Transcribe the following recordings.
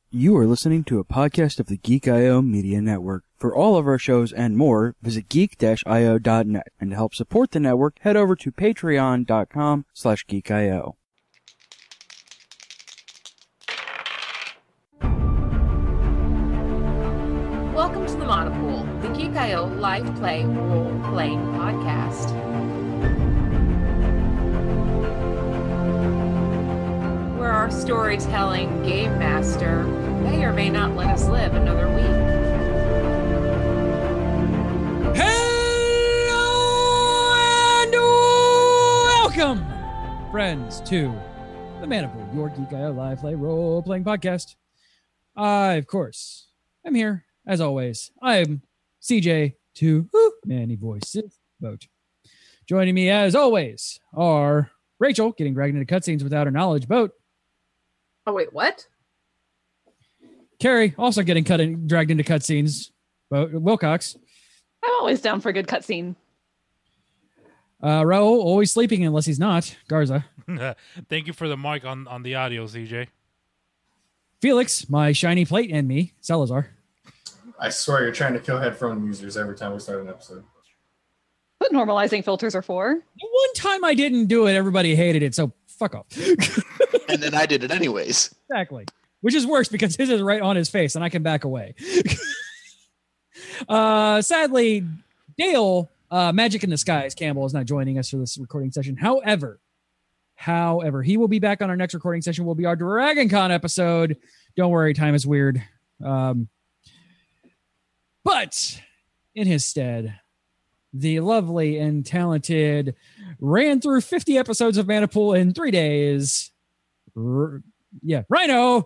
You are listening to a podcast of the Geek.io Media Network. For all of our shows and more, visit geek-io.net. And to help support the network, head over to patreon.com/geek.io. Welcome to the Monopool, the Geek.io live play role-playing podcast. Where our storytelling game master may or may not let us live another week. Hello and welcome, friends, to the Monopool, your Geek.io live play role-playing podcast. I, of course, am here, as always. I'm CJ to Many Voices Vote. Joining me, as always, are Rachel, getting dragged into cutscenes without her knowledge, Boat. Oh, wait, what? Carrie, also getting dragged into cutscenes, Wilcox. I'm always down for a good cutscene. Raul, always sleeping unless he's not, Garza. Thank you for the mic on the audio, CJ. Felix, my shiny plate, and me, Salazar. I swear you're trying to kill headphone users every time we start an episode. What normalizing filters are for. One time I didn't do it, everybody hated it, so fuck off. And then I did it anyways. Exactly. Which is worse because his is right on his face and I can back away. Sadly, Dale, Magic in the Skies, Campbell, is not joining us for this recording session. However, he will be back on our next recording session. Will be our Dragon Con episode. Don't worry, time is weird. But in his stead, the lovely and talented ran through 50 episodes of Monopool in 3 days. Rhino.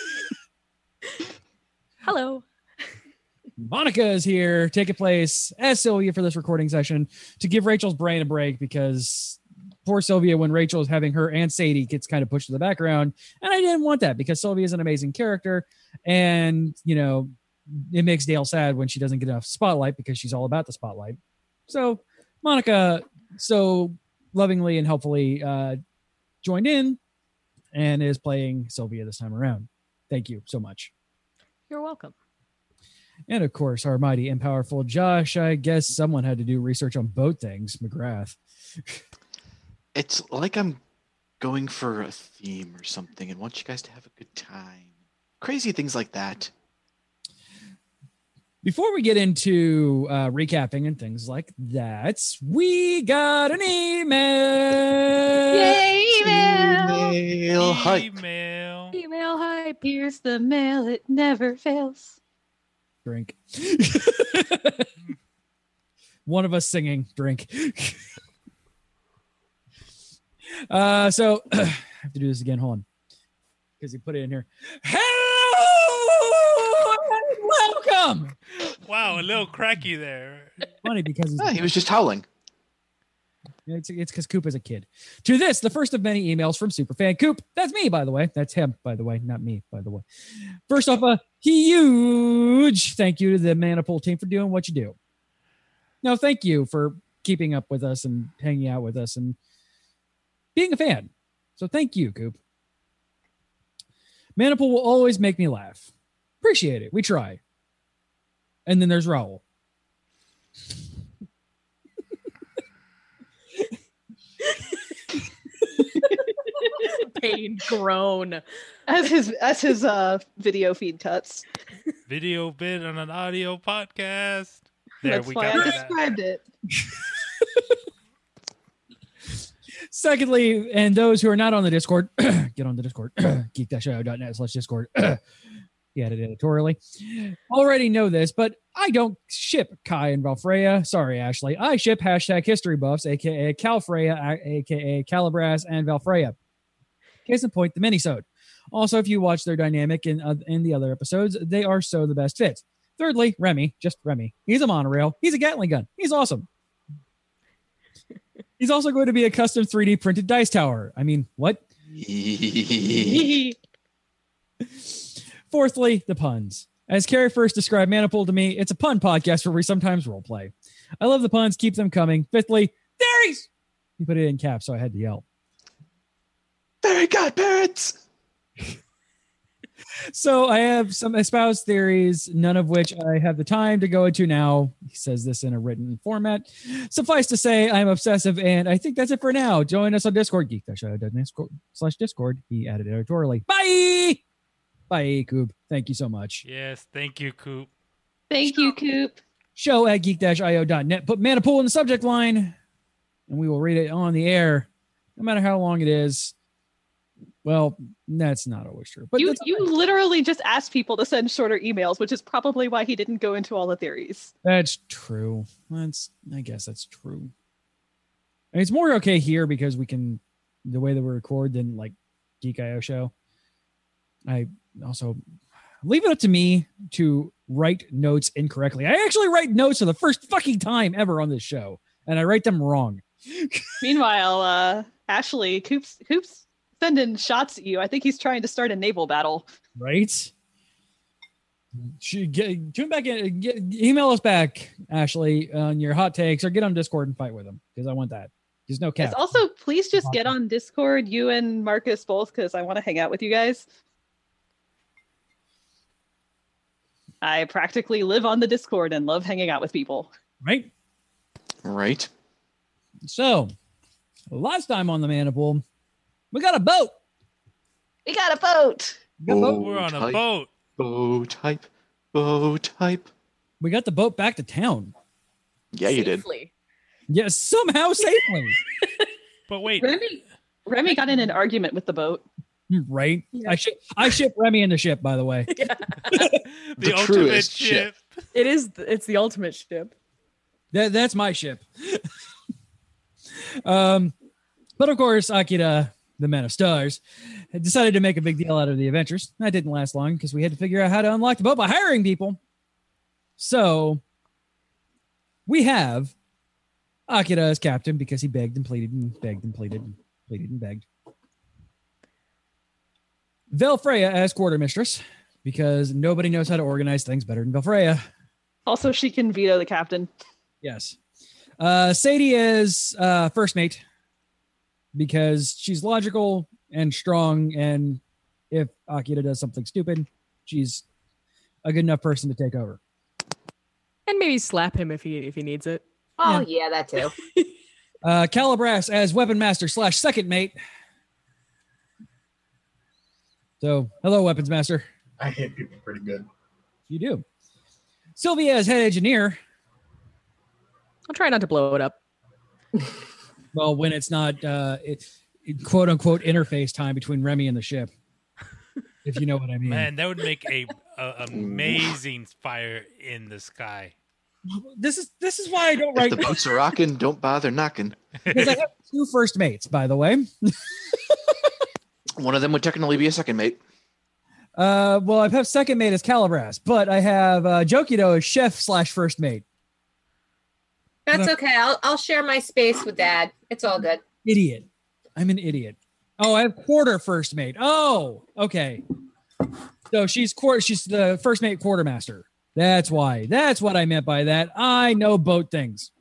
Hello. Monica is here, taking place as Sylvia for this recording session to give Rachel's brain a break because poor Sylvia, when Rachel is having her and Sadie, gets kind of pushed to the background. And I didn't want that because Sylvia is an amazing character. And, you know, it makes Dale sad when she doesn't get enough spotlight because she's all about the spotlight. So Monica so lovingly and helpfully joined in and is playing Sylvia this time around. Thank you so much. You're welcome. And of course, our mighty and powerful Josh. I guess someone had to do research on boat things, McGrath. It's like I'm going for a theme or something and want you guys to have a good time. Crazy things like that. Before we get into recapping and things like that, we got an email. Yay, email! Email hype. Email hype. Here's the mail. It never fails. Drink. One of us singing, drink. So I have to do this again. Hold on. Because he put it in here. Hello and welcome. Wow, a little cracky there. Funny because He was just howling. It's because Coop is a kid. To this, the first of many emails from Superfan Coop. That's me, by the way. That's him, by the way. Not me, by the way. First off, a huge thank you to the Monopool team for doing what you do. No, thank you for keeping up with us and hanging out with us and being a fan. So thank you, Coop. Monopool will always make me laugh. Appreciate it. We try. And then there's Raul. Pain groan as his video feed cuts. Video bit on an audio podcast. There, That's we why got I that. described it. Secondly, and those who are not on the Discord, get on the Discord, geek-io.net/Discord. He added editorially. Already know this, but I don't ship Kai and Valfreya. Sorry, Ashley. I ship #HistoryBuffs, a.k.a. Calfreya, a.k.a. Calibras, and Valfreya. Case in point, the minisode. Also, if you watch their dynamic in the other episodes, they are so the best fits. Thirdly, Remy, just Remy. He's a monorail. He's a Gatling gun. He's awesome. He's also going to be a custom 3D printed dice tower. I mean, what? Fourthly, the puns. As Carrie first described Monopool to me, it's a pun podcast where we sometimes roleplay. I love the puns. Keep them coming. Fifthly, fairies! He put it in caps, so I had to yell. Fairy godparents! So I have some espoused theories, none of which I have the time to go into now. He says this in a written format. Suffice to say, I'm obsessive, and I think that's it for now. Join us on Discord, geek.show.net/Discord. He added editorially. Bye! Bye, Coop. Thank you so much. Yes, thank you, Coop. Thank you, Coop. Show at geek-io.net. Put Manipool in the subject line, and we will read it on the air, no matter how long it is. Well, that's not always true. But You literally just asked people to send shorter emails, which is probably why he didn't go into all the theories. that's true. I guess that's true. And it's more okay here because we can, the way that we record than like Geek.io show. I also leave it up to me to write notes incorrectly. I actually write notes for the first fucking time ever on this show, and I write them wrong. Meanwhile, Ashley, Coop's sending shots at you. I think he's trying to start a naval battle. Right? Tune back in. Email us back, Ashley, on your hot takes, or get on Discord and fight with them because I want that. There's no cap. Yes, also, please just get on Discord, you and Marcus both, because I want to hang out with you guys. I practically live on the Discord and love hanging out with people. Right? Right. So, last time on the Maniple, we got a boat. We got a boat. We're on a boat. Boat hype. We got the boat back to town. Yeah, you did. Safely. Yes, somehow safely. But wait, Remy got in an argument with the boat. Right? Yeah. I ship Remy in the ship, by the way. the ultimate truest ship. It's the ultimate ship. That's my ship. But of course, Akira, the Man of Stars, had decided to make a big deal out of the adventures. That didn't last long because we had to figure out how to unlock the boat by hiring people. So we have Akira as captain because he begged and pleaded and begged and pleaded and pleaded and begged. Velfreya as quartermistress because nobody knows how to organize things better than Velfreya. Also, she can veto the captain. Yes. Sadie is first mate because she's logical and strong, and if Akira does something stupid, she's a good enough person to take over. And maybe slap him if he needs it. Oh, yeah, that too. Calibras as weapon master / second mate. So, hello, weapons master. I hit people pretty good. You do. Sylvia as head engineer. I'll try not to blow it up. Well, when it's not quote unquote interface time between Remy and the ship, if you know what I mean. Man, that would make a amazing fire in the sky. This is why I don't If write. the boats are rocking, don't bother knocking. Because I have 2 first mates, by the way. One of them would technically be a second mate. Well, I have second mate as Calibras, but I have Jokido as chef / first mate. That's okay. I'll share my space with Dad. It's all good. Idiot. I'm an idiot. Oh, I have quarter first mate. Oh, okay. So she's the first mate quartermaster. That's why. That's what I meant by that. I know boat things.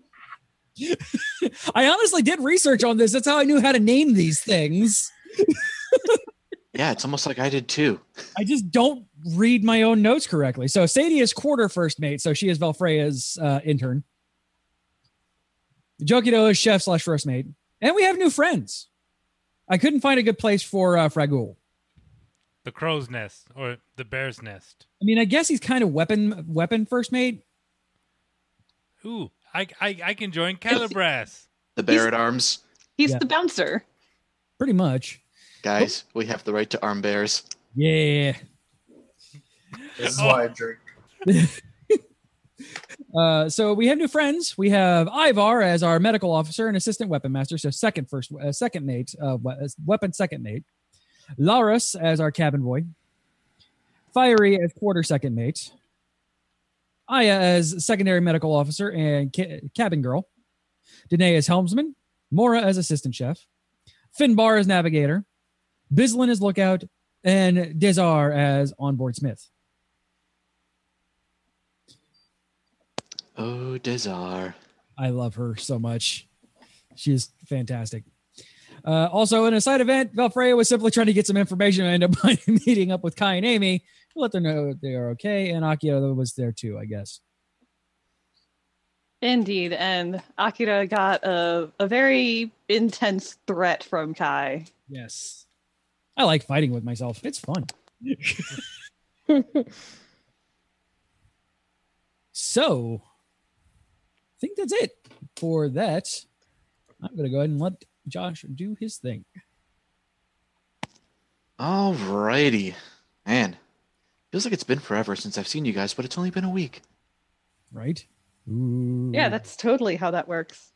I honestly did research on this. That's how I knew how to name these things. Yeah, it's almost like I did too. I just don't read my own notes correctly. So Sadie is quarter first mate, so she is Velfreya's intern. Jokido is chef / first mate. And we have new friends. I couldn't find a good place for Fragul. The crow's nest or the bear's nest. I mean, I guess he's kind of weapon first mate. Ooh, I can join Calibras. The bear at arms. He's Yeah. the bouncer. Pretty much. Guys, we have the right to arm bears. Yeah. This is why I drink. So we have new friends. We have Ivar as our medical officer and assistant weapon master. So second mate, weapon second mate. Laurus as our cabin boy. Fiery as quarter second mate. Aya as secondary medical officer and cabin girl. Danae as helmsman. Mora as assistant chef. Finbar as navigator. Bislin as lookout. And Desar as onboard smith. Oh, Desar. I love her so much. She is fantastic. Also, in a side event, Valfreya was simply trying to get some information and ended up meeting up with Kai and Amy to let them know they are okay. And Akira was there too, I guess. Indeed, and Akira got a very intense threat from Kai. Yes. I like fighting with myself. It's fun. So, I think that's it for that. I'm going to go ahead and let Josh do his thing. Alrighty. Man, feels like it's been forever since I've seen you guys, but it's only been a week. Right? Ooh. Yeah, that's totally how that works.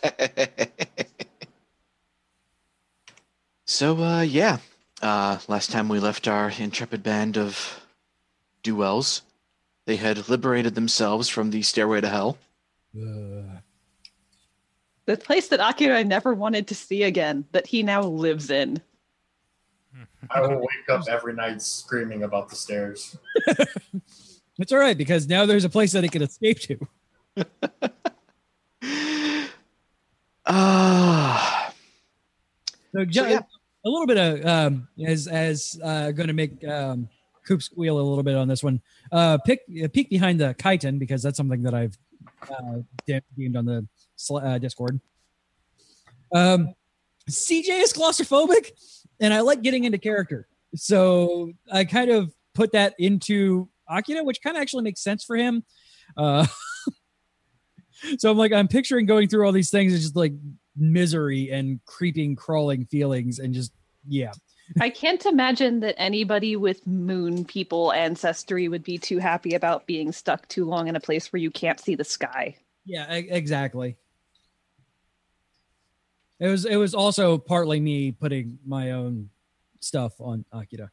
So, yeah. Last time we left our intrepid band of duels, they had liberated themselves from the stairway to hell. The place that Akira never wanted to see again, that he now lives in. I will wake up every night screaming about the stairs. It's all right, because now there's a place that he can escape to. So, yeah. A little bit of as going to make Coop squeal a little bit on this one. Peek behind the chitin, because that's something that I've deemed on the Discord. CJ is claustrophobic, and I like getting into character, so I kind of put that into Akira, which kind of actually makes sense for him. So I'm picturing going through all these things and just like misery and creeping, crawling feelings, and just I can't imagine that anybody with moon people ancestry would be too happy about being stuck too long in a place where you can't see the sky. Yeah, exactly. It was also partly me putting my own stuff on Akira.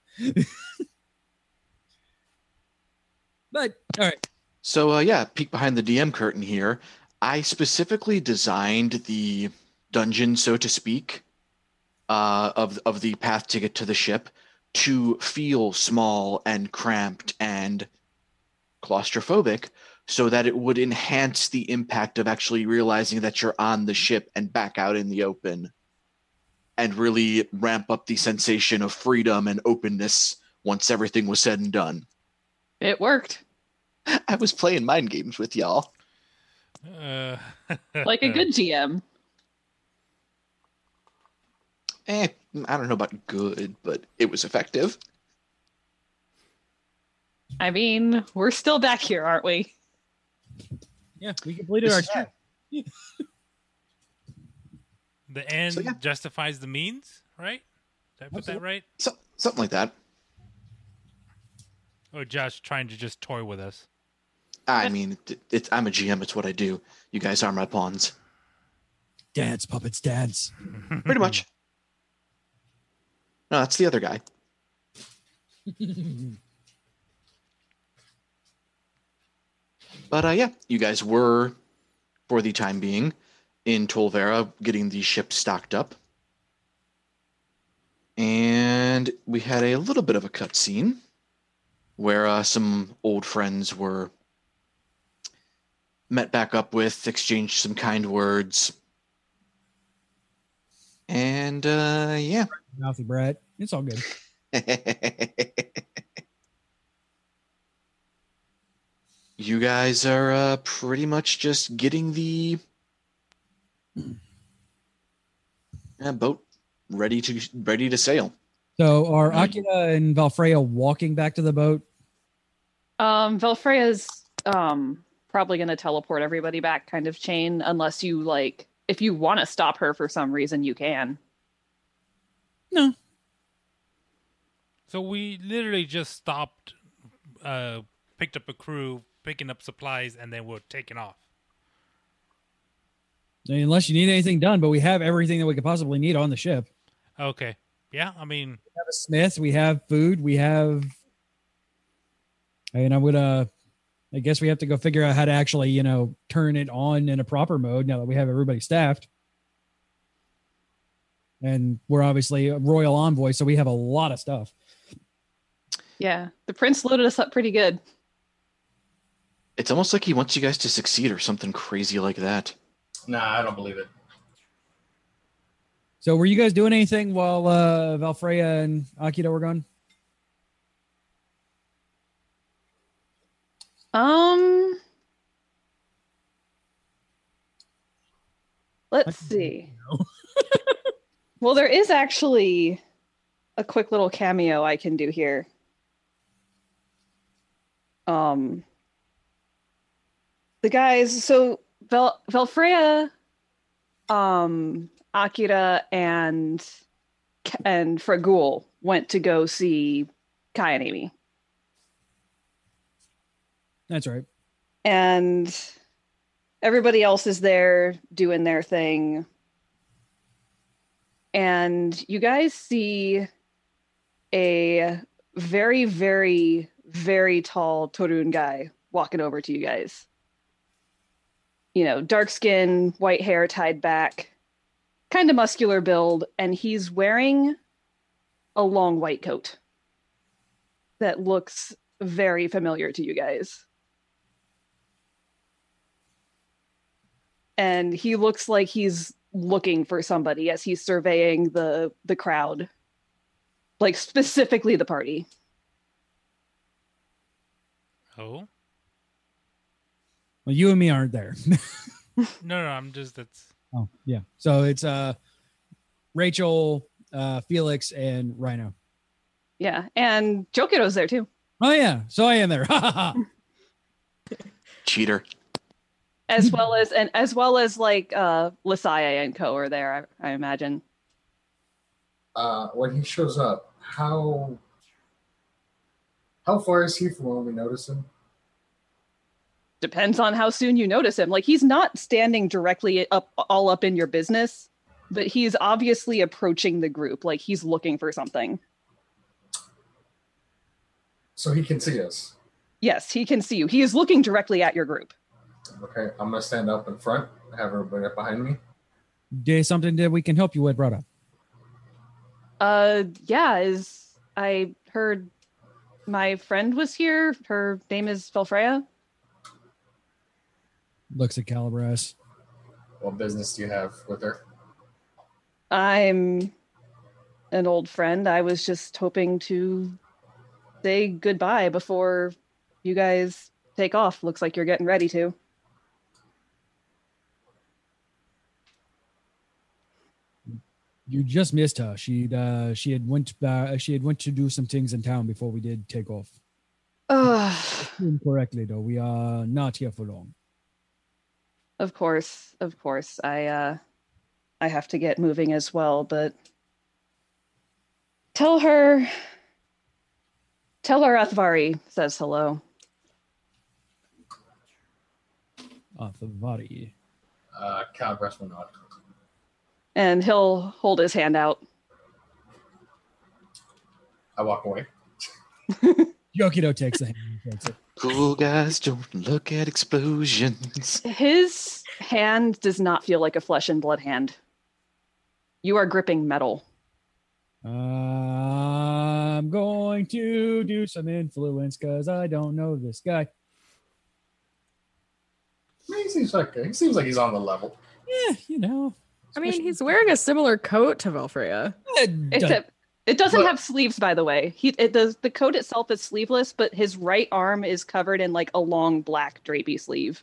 But all right. So, peek behind the DM curtain here. I specifically designed the dungeon, so to speak, of the path to get to the ship to feel small and cramped and claustrophobic, so that it would enhance the impact of actually realizing that you're on the ship and back out in the open, and really ramp up the sensation of freedom and openness once everything was said and done. It worked. I was playing mind games with y'all. Like a good GM. I don't know about good, but it was effective. I mean, we're still back here, aren't we? Yeah, we completed our trip. The end justifies the means, right? Did I put that right? Something like that. Or Josh trying to just toy with us? I mean, I'm a GM. It's what I do. You guys are my pawns. Dance, puppets, dance. Pretty much. No, that's the other guy. But, you guys were, for the time being, in Tolvera getting the ship stocked up. And we had a little bit of a cutscene where some old friends were met back up with, exchanged some kind words. And, Mouthy brat. It's all good. You guys are pretty much just getting the boat ready to sail. So are Akira and Valfreya walking back to the boat? Valfreya's probably going to teleport everybody back kind of chain, unless you if you want to stop her for some reason, you can. No. So we literally just stopped, picked up a crew, picking up supplies, and then we're taking off. Unless you need anything done, but we have everything that we could possibly need on the ship. Okay. Yeah, I mean... We have a smith, we have food, we have... And I guess we have to go figure out how to actually, turn it on in a proper mode now that we have everybody staffed. And we're obviously a royal envoy, so we have a lot of stuff. Yeah, the prince loaded us up pretty good. It's almost like he wants you guys to succeed or something crazy like that. Nah, I don't believe it. So were you guys doing anything while Valfreya and Akira were gone? Let's see. Well, there is actually a quick little cameo I can do here. The guys, so Valfreya, Akira, and Fragul went to go see Kai and Amy. That's right. And everybody else is there doing their thing. And you guys see a very, very, very tall Torun guy walking over to you guys. You know, dark skin, white hair tied back, kind of muscular build, and he's wearing a long white coat that looks very familiar to you guys. And he looks like he's looking for somebody as he's surveying the crowd, like specifically the party. Oh? Well, you and me aren't there. No, I'm just, that's... Oh, yeah. So it's Rachel, Felix, and Rhino. Yeah, and Jokiro's there too. Oh, yeah. So I am there. Cheater. As well as like Lisaya and Co are there, I imagine. When he shows up, how far is he from when we notice him? Depends on how soon you notice him. Like, he's not standing directly up in your business, but he's obviously approaching the group. Like, he's looking for something. So he can see us. Yes, he can see you. He is looking directly at your group. Okay, I'm gonna stand up in front, have everybody up behind me. There's something that we can help you with, brother. Yeah, I heard my friend was here. Her name is Valfreya. Looks at Calibras. What business do you have with her? I'm an old friend. I was just hoping to say goodbye before you guys take off. Looks like you're getting ready to. You just missed her. She had went to do some things in town before we did take off. Incorrectly though, we are not here for long. Of course. I have to get moving as well, but tell her Athvari says hello. Athvari. Calibras will nod. And he'll hold his hand out. I walk away. Yokito takes the hand and takes it. Cool guys don't look at explosions. His hand does not feel like a flesh and blood hand. You are gripping metal. I'm going to do some influence because I don't know this guy. He seems like he's on the level. Yeah, you know. I mean, he's wearing a similar coat to Valfreya. Except it doesn't have sleeves, by the way. The coat itself is sleeveless, but his right arm is covered in like a long black drapey sleeve.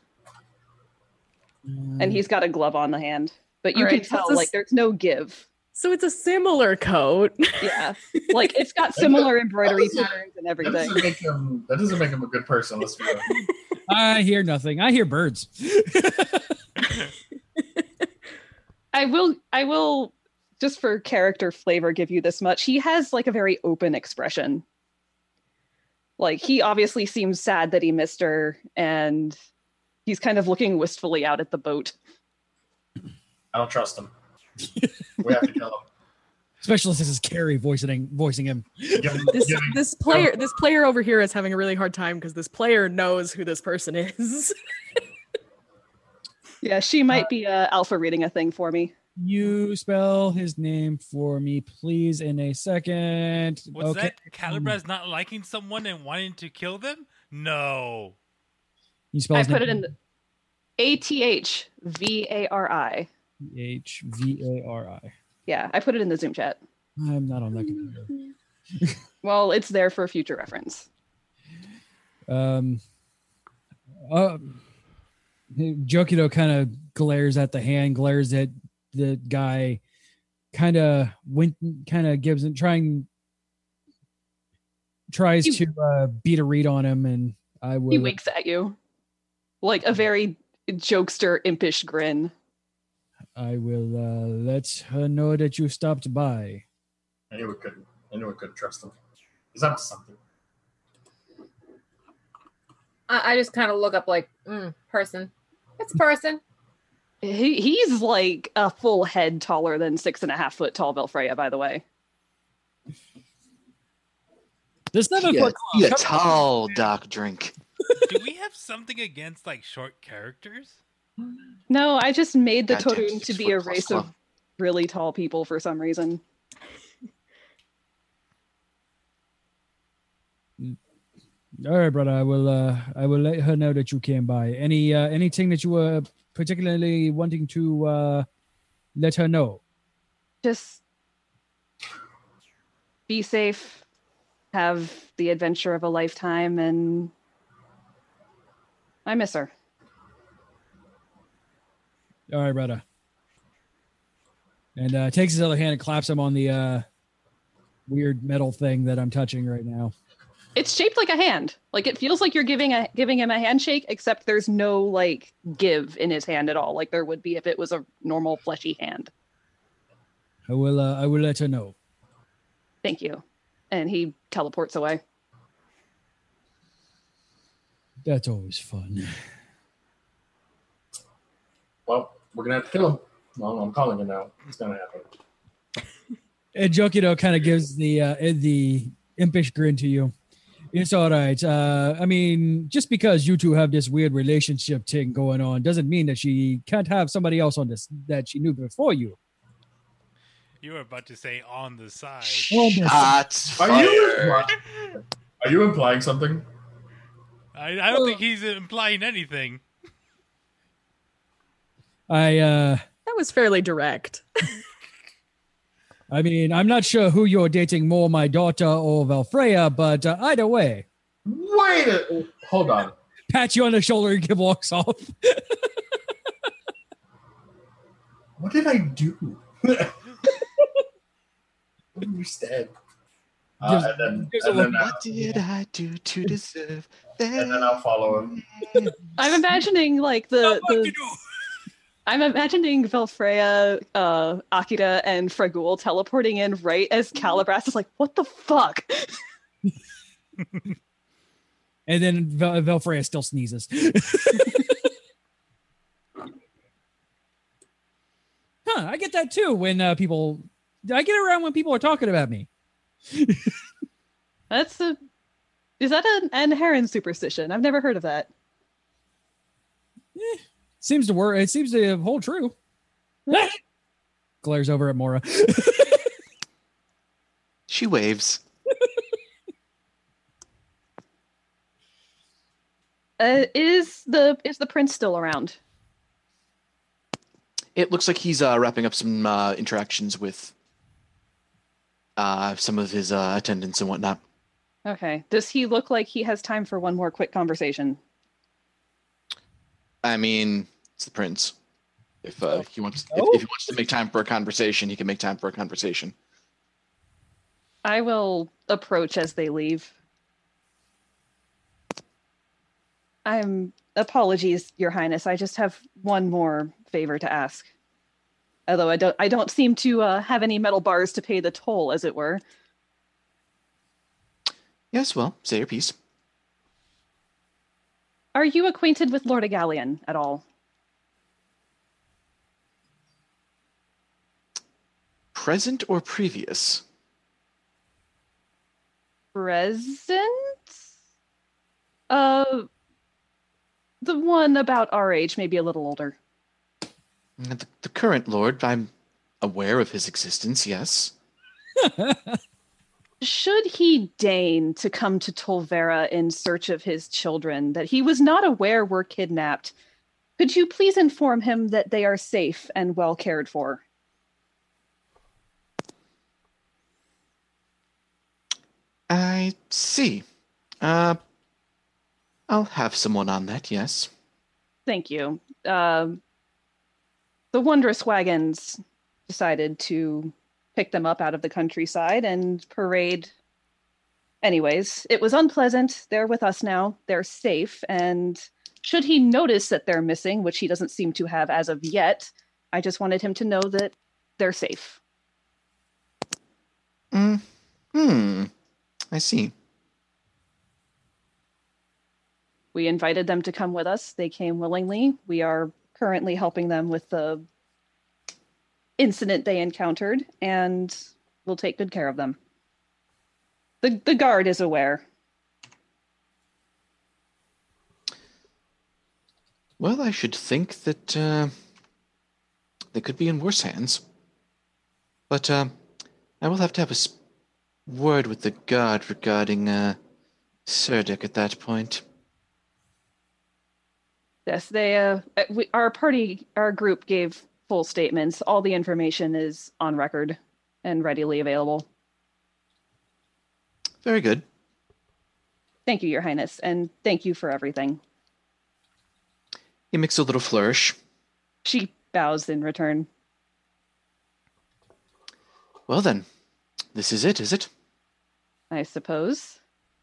And he's got a glove on the hand. But you can tell like there's no give. So it's a similar coat. Yeah. Like it's got similar embroidery patterns and everything. That doesn't make him a good person, let's be honest. I hear nothing. I hear birds. I will just for character flavor give you this much. He has like a very open expression. Like he obviously seems sad that he missed her and he's kind of looking wistfully out at the boat. I don't trust him. We have to kill him. Especially since it's Carrie voicing him. This player over here is having a really hard time because this player knows who this person is. Yeah, she might be alpha reading a thing for me. You spell his name for me, please, in a second. Was that Calibras not liking someone and wanting to kill them? No. You spell his I put name? it in Athvari. Athvari. Yeah, I put it in the Zoom chat. I'm not on that computer. Well, it's there for future reference. Jokido kind of glares at the hand, glares at the guy, kind of gives it, tries to beat a read on him, and I will. He winks at you, like a very jokester, impish grin. I will let her know that you stopped by. I knew we couldn't trust him. He's up to something. I just kind of look up like, person. It's a person. He's like a full head taller than 6.5 foot tall Velfreya, by the way. This 7 foot a tall Doc drink. Do we have something against like short characters? No, I just made the Goddamn, Torun to 6 be a foot plus race club. of really tall people for some reason. All right, brother. I will let her know that you came by. Anything that you were particularly wanting to let her know? Just be safe, have the adventure of a lifetime, and I miss her. All right, brother. And takes his other hand and claps him on the weird metal thing that I'm touching right now. It's shaped like a hand. Like it feels like you're giving him a handshake, except there's no like give in his hand at all, like there would be if it was a normal fleshy hand. I will let her know. Thank you. And he teleports away. That's always fun. Well, we're gonna have to kill him. Well, I'm calling it now. It's gonna happen. And Jokido kind of gives the impish grin to you. It's all right. I mean, just because you two have this weird relationship thing going on doesn't mean that she can't have somebody else on this that she knew before you. You were about to say on the side. Shots Are fired. you implying something? I don't think he's implying anything. That was fairly direct. I mean, I'm not sure who you're dating more, my daughter or Velfreya, but either way. Hold on. Pat you on the shoulder and he walks off. What did I do? What understand? And then What did I do to deserve that? and then I'll follow him. I'm imagining like I'm imagining Velfreya, Akira, and Fragul teleporting in right as Calibras is like, what the fuck? And then Velfreya still sneezes. I get that too when I get around when people are talking about me. Is that an Heron superstition? I've never heard of that. Seems to work. It seems to hold true. Glares over at Mora. She waves. Is the prince still around? It looks like he's wrapping up some interactions with some of his attendants and whatnot. Okay. Does he look like he has time for one more quick conversation? I mean, it's the prince. If he wants to make time for a conversation, he can make time for a conversation. I will approach as they leave. Apologies, Your Highness. I just have one more favor to ask. Although I don't seem to have any metal bars to pay the toll, as it were. Yes, well, say your piece. Are you acquainted with Lord Egalian at all? Present or previous? Present? The one about our age, maybe a little older. The current lord, I'm aware of his existence, yes. Should he deign to come to Tolvera in search of his children that he was not aware were kidnapped, could you please inform him that they are safe and well cared for? I see. I'll have someone on that, yes. Thank you. The Wondrous Wagons decided to pick them up out of the countryside and parade. Anyways, it was unpleasant. They're with us now. They're safe. And should he notice that they're missing, which he doesn't seem to have as of yet, I just wanted him to know that they're safe. I see. We invited them to come with us. They came willingly. We are currently helping them with the incident they encountered, and we'll take good care of them. The guard is aware. Well, I should think that they could be in worse hands. But I will have to have a word with the guard regarding Serdek at that point. Yes, our group gave full statements. All the information is on record and readily available. Very good. Thank you, Your Highness, and thank you for everything. He makes a little flourish. She bows in return. Well then, this is it, is it? I suppose.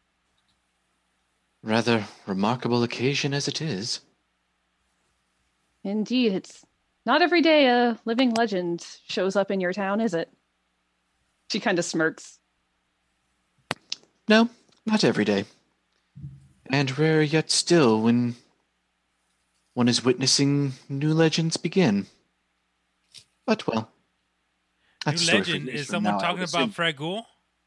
Rather remarkable occasion as it is. Indeed, it's not every day a living legend shows up in your town, is it? She kind of smirks. No, not every day. And rare yet still when one is witnessing new legends begin. But, well, that's a New story for legend? years Is from someone now, I talking would about assume. Fragul?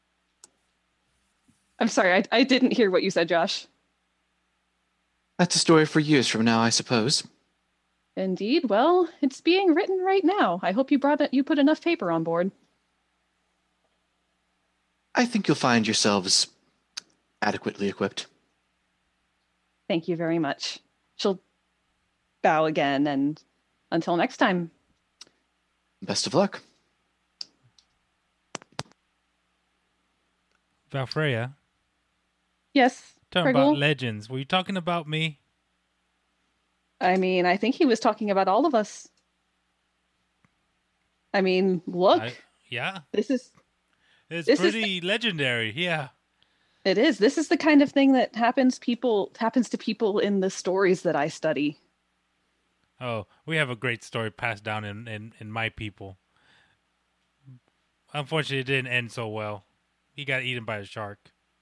I'm sorry, I didn't hear what you said, Josh. That's a story for years from now, I suppose. Indeed. Well, it's being written right now. I hope you put enough paper on board. I think you'll find yourselves adequately equipped. Thank you very much. She'll bow again, and until next time. Best of luck. Valfreya, Yes, talking Friggle? about legends. Were you talking about me? I mean, I think he was talking about all of us. I mean, look, Yeah, this is it's This is- pretty legendary. Yeah. it is. This is the kind of thing that happens to people in the stories that I study. Oh, we have a great story passed down in my people. Unfortunately, it didn't end so well. He got eaten by a shark.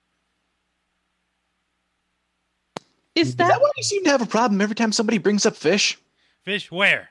Is Is that that why you seem to have a problem every time somebody brings up fish? Fish where?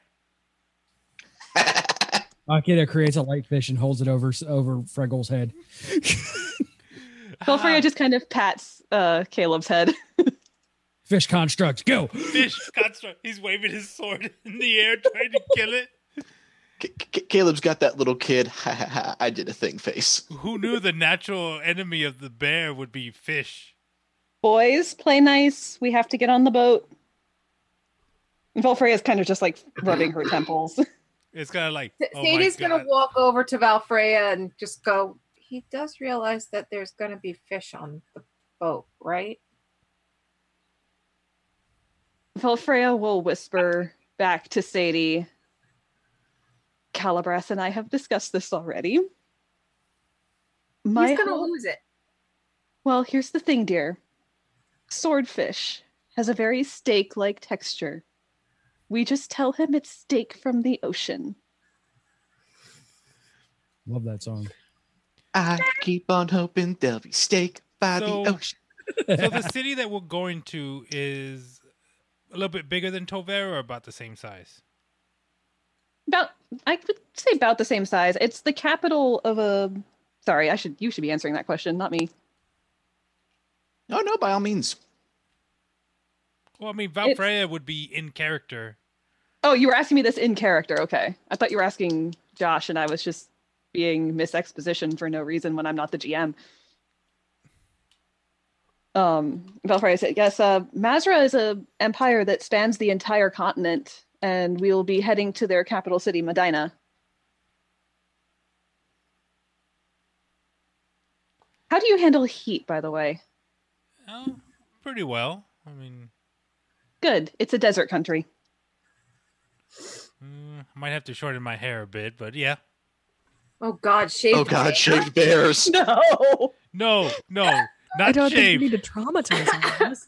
Akira creates a light fish and holds it over Freggle's head. Belfria just kind of pats Caleb's head. Fish construct, go! Fish construct. He's waving his sword in the air, trying to kill it. Caleb's got that little kid, I did a thing face. Who knew the natural enemy of the bear would be fish? Boys, play nice. We have to get on the boat. Belfria is kind of just like rubbing her temples. It's kind of like, oh Sadie's my gonna God. walk over to Valfreya and just go, he does realize that there's gonna be fish on the boat, right? Belfria will whisper back to Sadie, Calabras and I have discussed this already. He's gonna lose it. Well, here's the thing, dear. Swordfish has a very steak-like texture. We just tell him it's steak from the ocean. Love that song. I keep on hoping there'll be steak by the ocean. So the city that we're going to is a little bit bigger than Tovera or about the same size? I would say about the same size. It's the capital of a... Sorry, you should be answering that question, not me. No, by all means. Well, I mean, Valfreya would be in character. Oh, you were asking me this in character. Okay. I thought you were asking Josh, and I was just being misexposition for no reason when I'm not the GM. Valfreya said, yes, Mazra is an empire that spans the entire continent, and we'll be heading to their capital city, Medina. How do you handle heat, by the way? Oh, pretty well. I mean, Good. It's a desert country. I might have to shorten my hair a bit, but yeah. Oh God, shaved. Oh God, bear. shaved bears. No. No, I not don't think shaved. you need to traumatize us.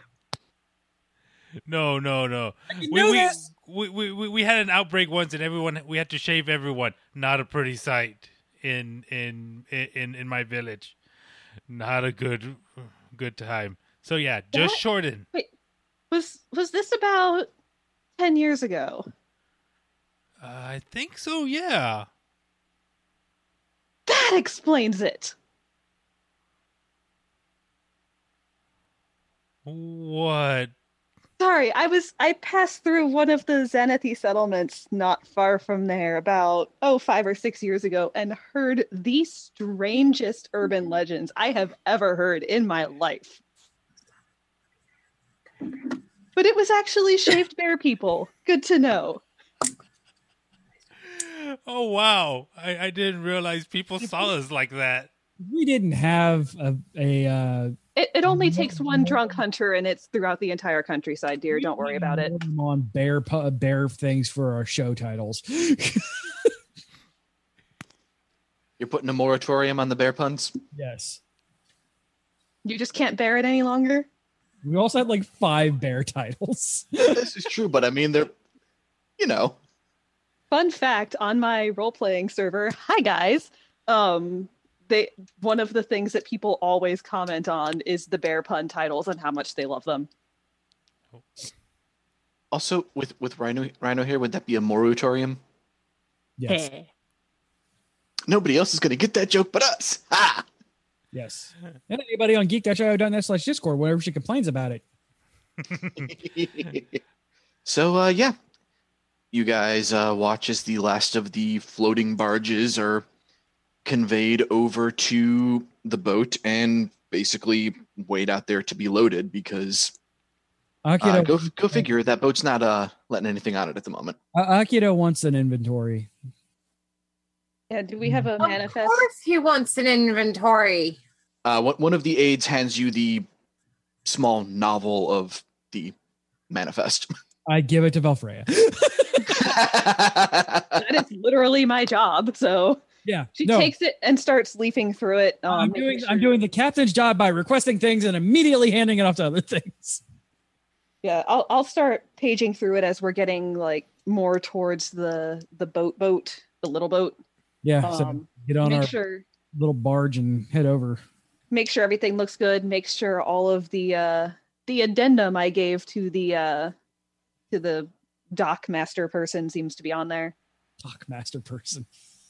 No. know this. We had an outbreak once, and we had to shave everyone. Not a pretty sight in my village. Not a good time. So yeah, just shorten. Wait, was this about 10 years ago? I think so. Yeah. That explains it. What? Sorry, I passed through one of the Xanathi settlements not far from there about 5 or 6 years ago and heard the strangest urban legends I have ever heard in my life. But it was actually shaved bear people. Good to know. Oh wow! I didn't realize people saw us like that. We didn't have a It only takes one drunk hunter, and it's throughout the entire countryside, dear. Don't worry about it. on bear things for our show titles. You're putting a moratorium on the bear puns? Yes. You just can't bear it any longer? We also had like 5 bear titles. This is true, but I mean, they're, Fun fact, on my role-playing server, hi guys, one of the things that people always comment on is the bear pun titles and how much they love them. Also, with Rhino here, would that be a moratorium? Yes. Nobody else is going to get that joke but us. Ha! Yes. And anybody on geek.io.net/Discord, whenever she complains about it. So, yeah. You guys watch as the last of the floating barges are conveyed over to the boat and basically wait out there to be loaded because go figure, that boat's not letting anything on it at the moment. Akito wants an inventory. Yeah, do we have a Of manifest? course, he wants an inventory. One of the aides hands you the small novel of the manifest. I give it to Valfreya. That is literally my job, so Yeah. she takes it and starts leafing through it. I'm doing the captain's job by requesting things and immediately handing it off to other things. Yeah, I'll start paging through it as we're getting like more towards the boat, the little boat. Yeah. So get on our little barge and head over. Make sure everything looks good. Make sure all of the addendum I gave to the dock master person seems to be on there. Dock master person.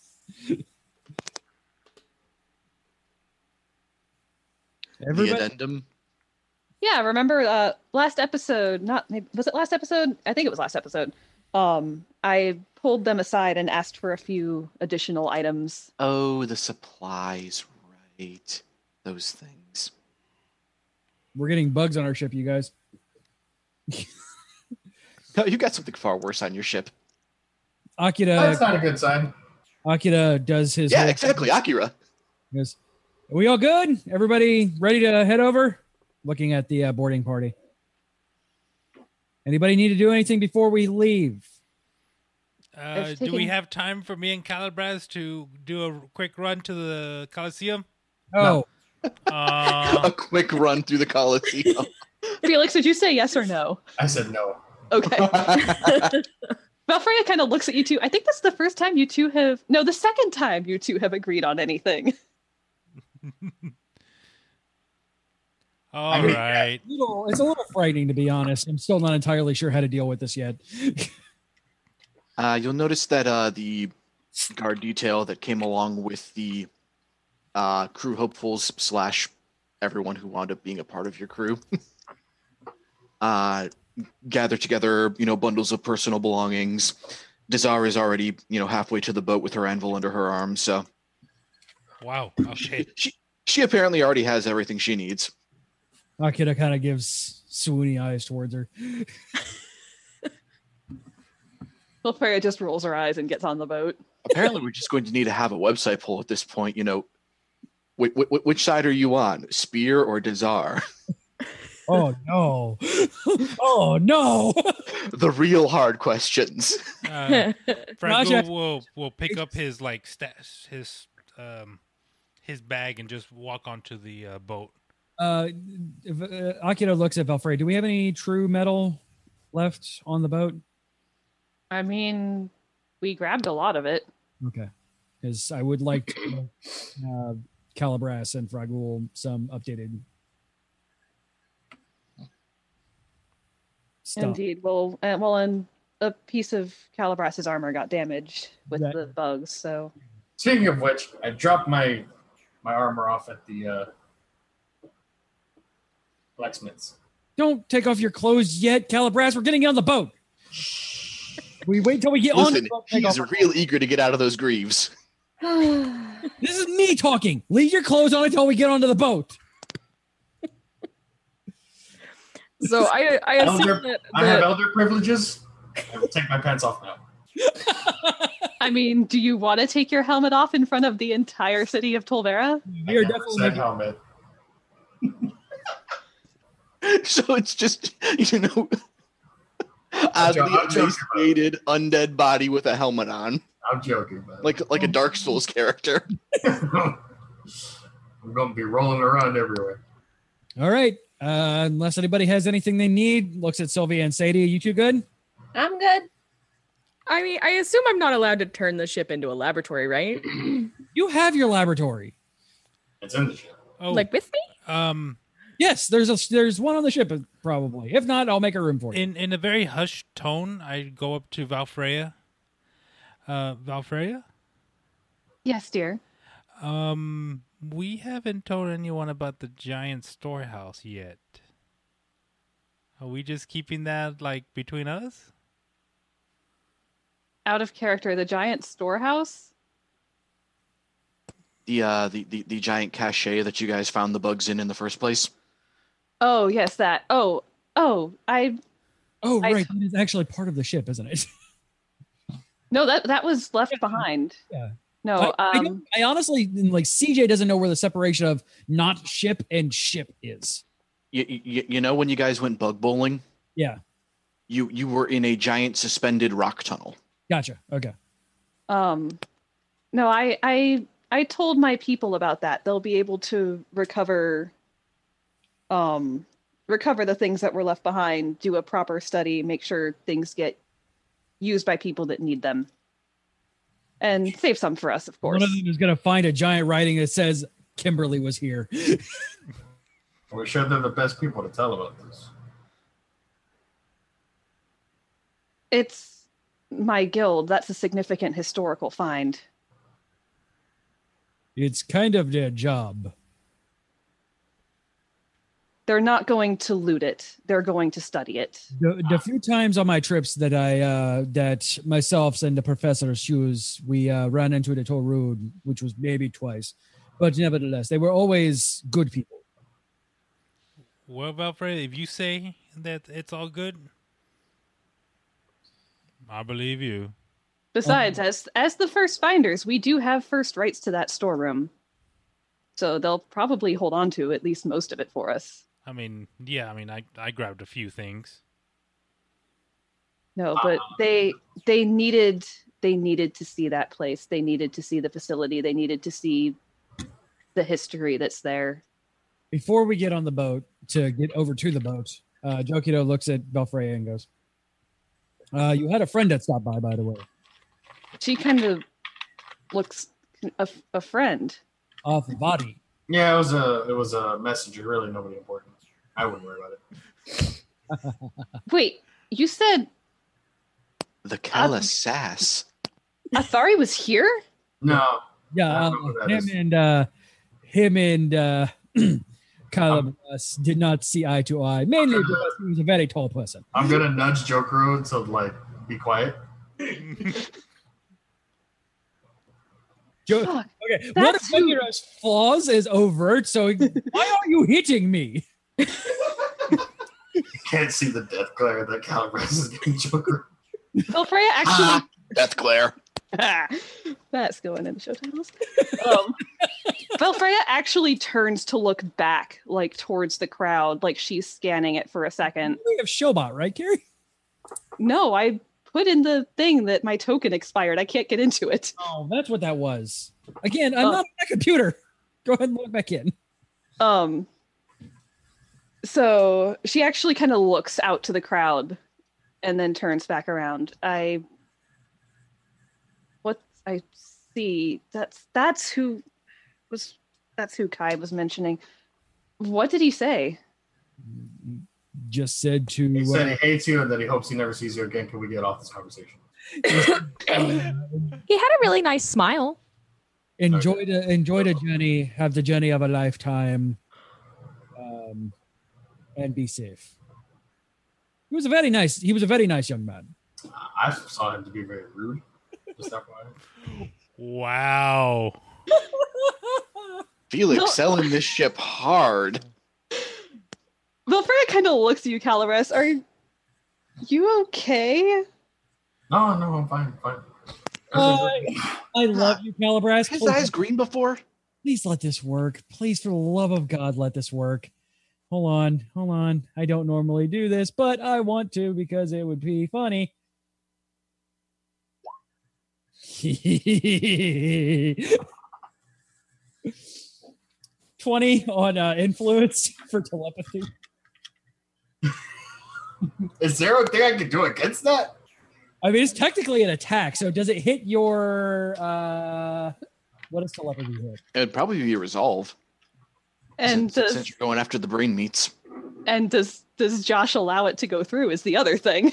The addendum. Yeah, remember last episode, was it last episode? I think it was last episode. I pulled them aside and asked for a few additional items. Oh, the supplies, right. Those things. We're getting bugs on our ship, you guys. No, you got something far worse on your ship. That's not a good sign. Akira does his... Yeah, exactly, Akira. Goes, are we all good? Everybody ready to head over? Looking at the boarding party. Anybody need to do anything before we leave? Do we have time for me and Calabraz to do a quick run to the Coliseum? Oh. A quick run through the Coliseum. Felix, did you say yes or no? I said no. Okay. Valfreya kind of looks at you two. I think that's the first time you two have... No, the second time you two have agreed on anything. All right. It's a little frightening, to be honest. I'm still not entirely sure how to deal with this yet. You'll notice that the guard detail that came along with the crew hopefuls / everyone who wound up being a part of your crew gather together, bundles of personal belongings. Dazar is already, halfway to the boat with her anvil under her arm, so. Wow. Okay. She apparently already has everything she needs. Akira kind of gives swoony eyes towards her. Valfreya just rolls her eyes and gets on the boat. Apparently, we're just going to need to have a website pull at this point. Which side are you on, Spear or Dazar? Oh no! Oh no! The real hard questions. Fraggle will pick up his his bag and just walk onto the boat. Akira looks at Valfrey. Do we have any true metal left on the boat? I mean, we grabbed a lot of it. Okay, because I would like to Calabras and Fragul some updated stuff. Indeed. Well, and a piece of Calabras's armor got damaged with That- the bugs. So Speaking of which, I dropped my armor off at the blacksmiths. Don't take off your clothes yet, Calabras. We're getting on the boat. We wait till we get on the Listen, boat. Take he's off our real eager to get out of those greaves. This is me talking. Leave your clothes on until we get onto the boat. So I assume Elder, that I have elder privileges. I will take my pants off now. I mean, do you want to take your helmet off in front of the entire city of Tolvera? We are I never definitely said helmet. So it's just, oddly I'm joking, emaciated undead body with a helmet on, I'm joking, man. like a Dark Souls character. I'm going to be rolling around everywhere. All right. Unless anybody has anything they need, looks at Sylvia and Sadie. Are you two good? I'm good. I mean, I assume I'm not allowed to turn the ship into a laboratory, right? You have your laboratory. It's in the ship. Oh, Like with me? Yes, there's one on the ship probably. If not, I'll make a room for you. in a very hushed tone, I go up to Valfreya. Valfreya? Yes, dear. We haven't told anyone about the giant storehouse yet. Are we just keeping that between us? Out of character, the giant storehouse. The giant cache that you guys found the bugs in the first place. Oh, yes, that. Oh, Oh, I right. That is actually part of the ship, isn't it? no, that was left behind. Yeah. No, I honestly, CJ doesn't know where the separation of not ship and ship is. You know when you guys went bug bowling? Yeah. You were in a giant suspended rock tunnel. Gotcha. Okay. no, I told my people about that. They'll be able to recover the things that were left behind, do a proper study, make sure things get used by people that need them. And save some for us, of course. One of them is going to find a giant writing that says Kimberly was here. We're sure they're the best people to tell about this. It's my guild. That's a significant historical find. It's kind of their job. They're not going to loot it. They're going to study it. The few times on my trips that that myself and the professor's shoes, we ran into the Torud, which was maybe twice, but nevertheless, they were always good people. Well, Valfreya, if you say that it's all good, I believe you. Besides, as the first finders, we do have first rights to that storeroom. So they'll probably hold on to at least most of it for us. I mean, yeah, I grabbed a few things. No, but they needed to see that place. They needed to see the facility. They needed to see the history that's there. Before we get on the boat, to get over to the boat, Jokido looks at Belfrey and goes, you had a friend that stopped by the way. She kind of looks a friend. Off the body. Yeah, it was a messenger. Really, nobody important. I wouldn't worry about it. Wait, you said The Calasas. Athari was here? No. Yeah, him and Calabas did not see eye to eye, mainly because he was a very tall person. I'm gonna nudge Jokero to be quiet. Okay, one of Jokiro's flaws is overt, so why are you hitting me? You can't see the death glare that Calabras is giving Jokero. Belfreya actually Death glare. That's going in the show titles. Belfreya actually turns to look back, like towards the crowd, like she's scanning it for a second. We have Showbot, right, Carrie? No, I put in the thing that my token expired. I can't get into it. Oh, that's what that was. Again, I'm not on my computer. Go ahead and log back in. So she actually kind of looks out to the crowd and then turns back around. I see. That's who Kai was mentioning. What did he say? Just said to. He said he hates you and that he hopes he never sees you again. Can we get off this conversation? He had a really nice smile. Enjoy the journey. Have the journey of a lifetime. And be safe. He was a very nice young man. I saw him to be very rude. Just FYI. Wow. Felix selling this ship hard. Wilfreya kind of looks at you, Calabrese. Are you okay? No, I'm fine. I love you, Calabrese. His eyes green before? Please let this work. Please, for the love of God, let this work. Hold on. I don't normally do this, but I want to because it would be funny. 20 on influence for telepathy. Is there anything I can do against that? I mean, it's technically an attack, so does it hit your what does telepathy hit? It'd probably be a resolve. And since you're going after the brain meats. And does Josh allow it to go through is the other thing.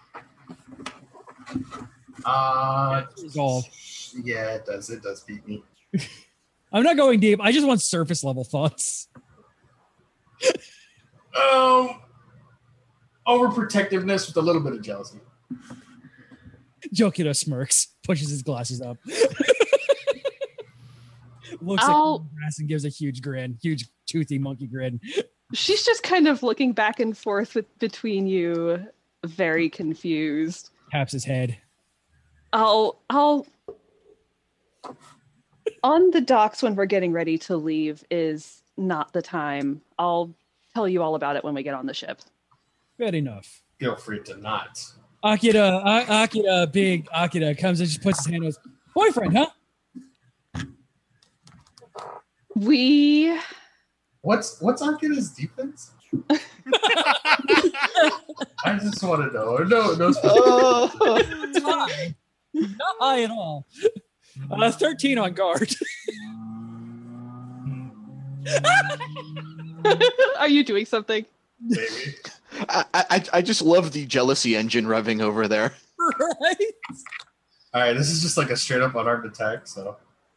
Resolve. Yeah, it does. It does beat me. I'm not going deep. I just want surface level thoughts. Overprotectiveness with a little bit of jealousy. Jokito smirks, pushes his glasses up. Looks at grass and gives a huge grin, huge toothy monkey grin. She's just kind of looking back and forth between you, very confused. Taps his head. I'll on the docks when we're getting ready to leave is not the time. I'll tell you all about it when we get on the ship. Good enough. Feel free to not. Big Akira comes and just puts his hand on his boyfriend, huh? What's Akira's defense? I just want to know. No It's high. Not high at all. 13 on guard. Are you doing something? Maybe. I just love the jealousy engine revving over there. Right? All right, this is just like a straight up unarmed attack, so.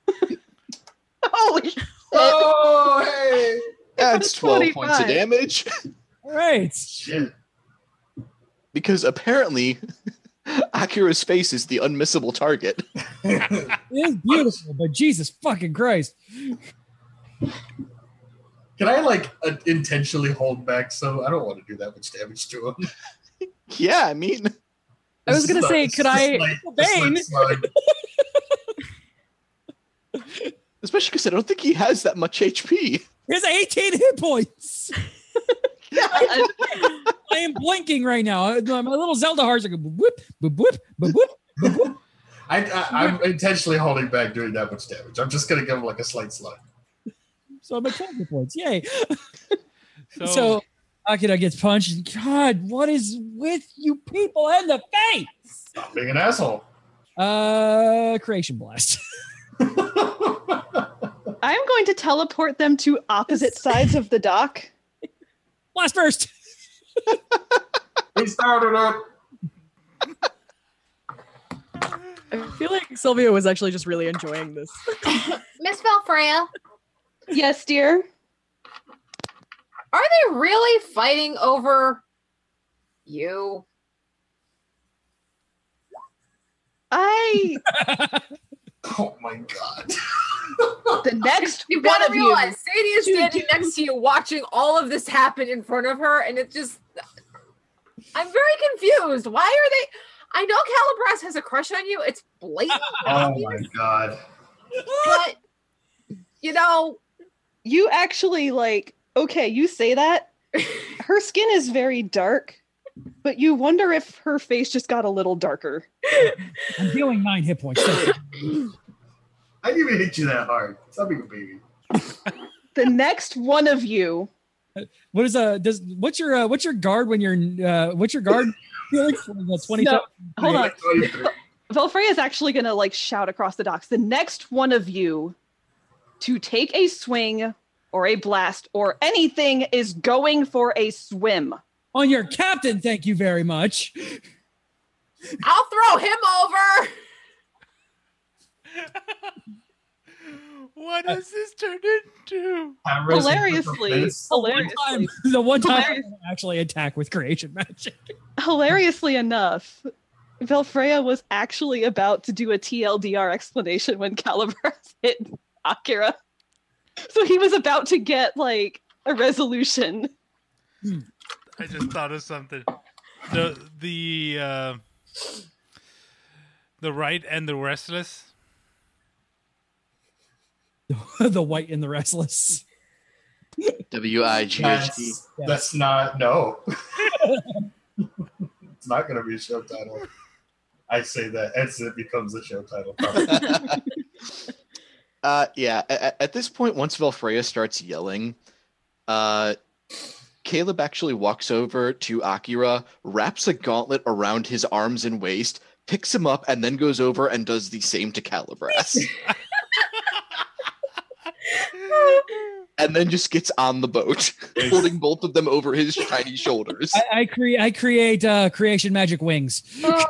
Holy shit. Oh, hey! That's 12 points of damage. All right. Shit. Because apparently, Akira's face is the unmissable target. It is beautiful, but Jesus fucking Christ. Can I intentionally hold back? So I don't want to do that much damage to him. Yeah, I mean, I was gonna say, could I? Bane. Especially because I don't think he has that much HP. He has 18 hit points. I am blinking right now. My little Zelda hearts are going whoop, boop, boop, boop, boop, boop, boop. I'm intentionally holding back doing that much damage. I'm just gonna give him like a slight slug. So I'm at 12 hit points. Yay. So Akira gets punched. God, what is with you people in the face? Stop being an asshole. Creation blast. I'm going to teleport them to opposite sides of the dock. Blast first. He started it. I feel like Sylvia was actually just really enjoying this. Miss Belfreya, Yes, dear. are they really fighting over you? Oh my god. The next You've one got to of you. realize Sadie is standing next to you watching all of this happen in front of her, and it just... I'm very confused. Why are they... I know Calabrese has a crush on you. It's blatantly Oh obvious. my god. But You actually okay, you say that. Her skin is very dark, but you wonder if her face just got a little darker. I'm healing 9 hit points. I didn't even hit you that hard. Stop being a baby. The next one of you. What is what's your guard when you're what's your guard feeling? 20. No, hold on. Velfreya is actually gonna shout across the docks. The next one of you to take a swing or a blast or anything is going for a swim. On your captain, thank you very much. I'll throw him over. What has this turned into? Hilariously, The one time I actually attack with creation magic. hilariously enough, Velfreya was actually about to do a TLDR explanation when Calibras hit Akira. So he was about to get a resolution. I just thought of something. The right and the restless. The white and the restless. WIGHT. That's not no. It's not going to be a show title. I say that as it becomes a show title. Yeah. At this point, once Velfreya starts yelling, Caleb actually walks over to Akira, wraps a gauntlet around his arms and waist, picks him up, and then goes over and does the same to Calibras. And then just gets on the boat, holding both of them over his tiny shoulders. I create creation magic wings.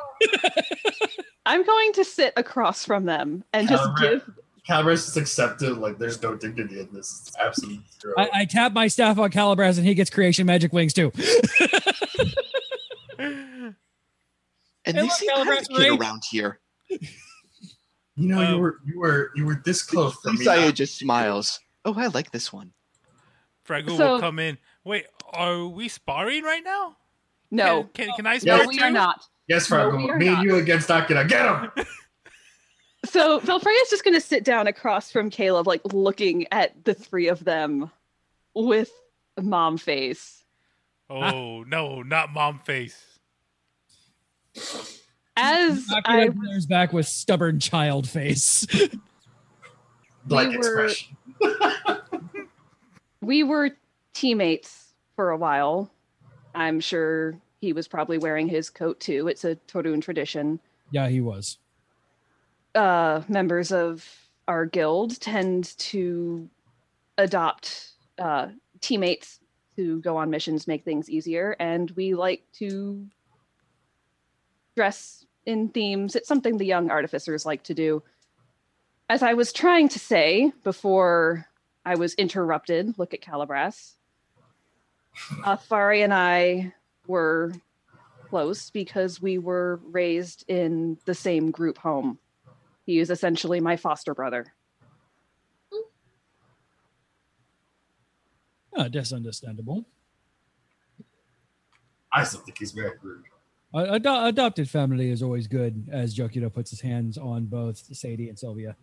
I'm going to sit across from them and just give. Calibras is accepted. There's no dignity in this. It's absolute zero. I tap my staff on Calibras and he gets creation magic wings too. And they seem to have a kid around here. You were this close for me. Saya just smiles. Oh, I like this one. Frago will come in. Wait, are we sparring right now? No. Can I spar No, we too? are not. Yes, Frago. No, we are me not. and you against Akira. Get him! So Velfreya's just going to sit down across from Caleb, looking at the three of them with mom face. Oh, no, not mom face. As Akira glares back with stubborn child face. Blank expression. We were teammates for a while. I'm sure he was probably wearing his coat too. It's a Torun tradition. Yeah, he was. Members of our guild tend to adopt teammates to go on missions, make things easier, and we like to dress in themes. It's something the young artificers like to do. As I was trying to say before I was interrupted, look at Calibras. Fari and I were close because we were raised in the same group home. He is essentially my foster brother. Oh, that's understandable. I still think he's very rude. Adopted family is always good, as Jokido puts his hands on both Sadie and Sylvia.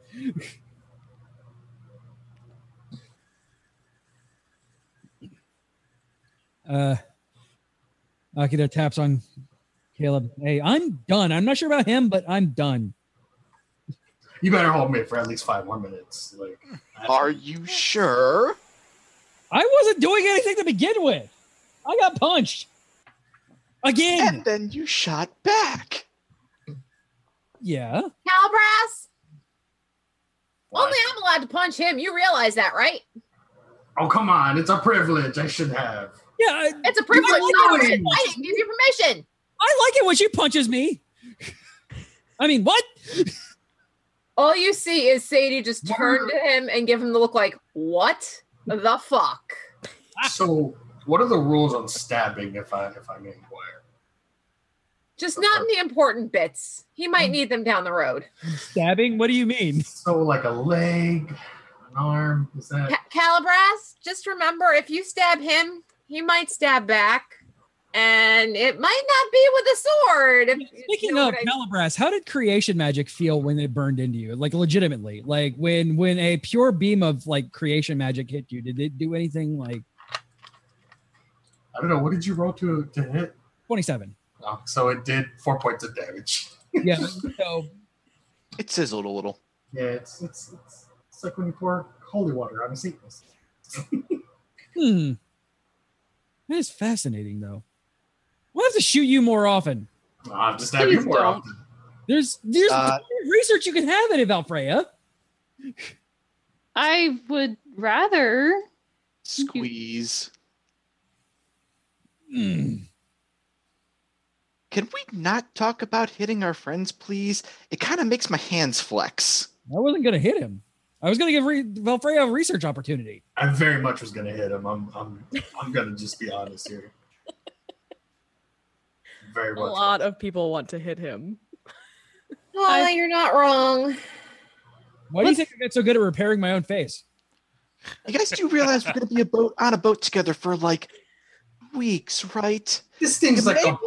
Akira taps on Caleb. Hey, I'm done. I'm not sure about him, but I'm done. You better hold me for at least 5 more minutes. Are you sure? I wasn't doing anything to begin with. I got punched. Again. And then you shot back. Yeah. Calibras? Only I'm allowed to punch him. You realize that, right? Oh, come on. It's a privilege. I should have. Yeah. It's a privilege. I No, like I it. didn't give you permission. I like it when she punches me. I mean, what? All you see is Sadie just turn to him and give him the look like, what the fuck? So, what are the rules on stabbing, if I may inquire? Just not in the important bits. He might need them down the road. Stabbing? What do you mean? So, like a leg, an arm, is that? Calibras, just remember, if you stab him, he might stab back. And it might not be with a sword. Speaking of Calibras, how did creation magic feel when it burned into you? Like legitimately, like when a pure beam of like creation magic hit you, did it do anything like? I don't know. What did you roll to hit? 27. Oh, so it did 4 points of damage. Yeah. So It sizzled a little. Yeah, it's like when you pour holy water on a Satanist. That is fascinating, though. We'll have to shoot you more often. I'll just have you more often. There's research you can have at Valfreya. I would rather Squeeze. Mm. Can we not talk about hitting our friends, please? It kind of makes my hands flex. I wasn't going to hit him. I was going to give Valfreya a research opportunity. I very much was going to hit him. I'm going to just be honest here. Very A much. lot of people want to hit him. Well, you're not wrong. Why do you think I get so good at repairing my own face? You guys do realize we're going to be on a boat together for like weeks, right? This thing's like a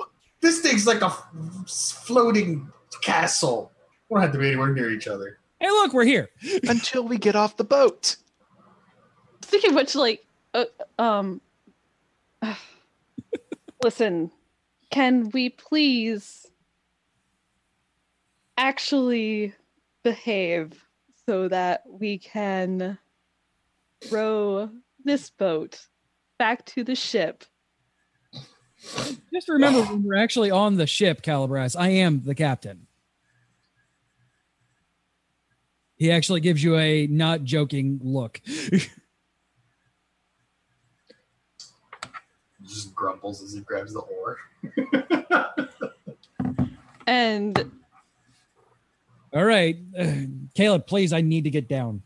floating castle. We don't have to be anywhere near each other. Hey, look, we're here. Until we get off the boat. Speaking of which, like, listen, can we please actually behave so that we can row this boat back to the ship? Just remember, when we're actually on the ship, Calibras, I am the captain. He actually gives you a not joking look. Just grumbles as he grabs the oar. And all right, Caleb, please, I need to get down.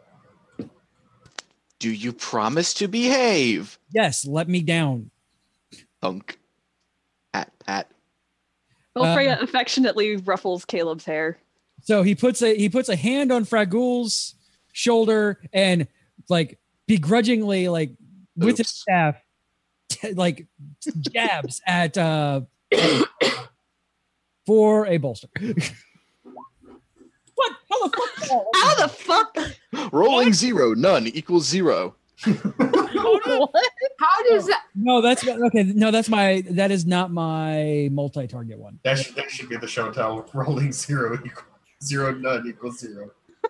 Do you promise to behave? Yes, let me down. Thunk. Pat. Valfreya affectionately ruffles Caleb's hair. So he puts a hand on Fragul's shoulder and like begrudgingly, like with his staff, like jabs at for a bolster. What? How the fuck? Rolling 0, none equals 0. What? How does that? No, that's okay. No, that is not my multi-target one. That should be the show tell. Rolling 0 equals 0, none equals 0.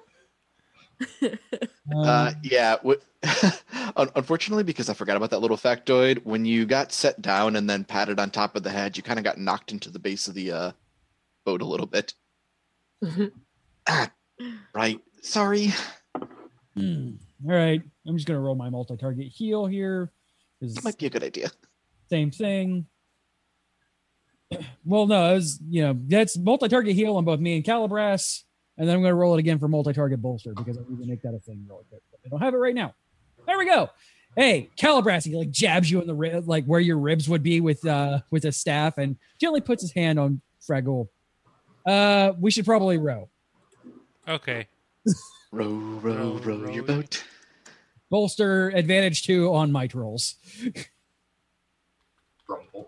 Yeah. Unfortunately, because I forgot about that little factoid, when you got set down and then patted on top of the head, you kind of got knocked into the base of the boat a little bit. Right. Sorry. All right. I'm just going to roll my multi-target heal here. That might be a good idea. Same thing. Well, no, it was, that's multi-target heal on both me and Calibras. And then I'm going to roll it again for multi-target bolster because I need to make that a thing really quick. But I don't have it right now. There we go. Hey, Calibras, he like jabs you in the rib, like where your ribs would be with a staff, and gently puts his hand on Fragul. We should probably row. Okay. Row your boat. Bolster advantage 2 on might rolls. Grumble.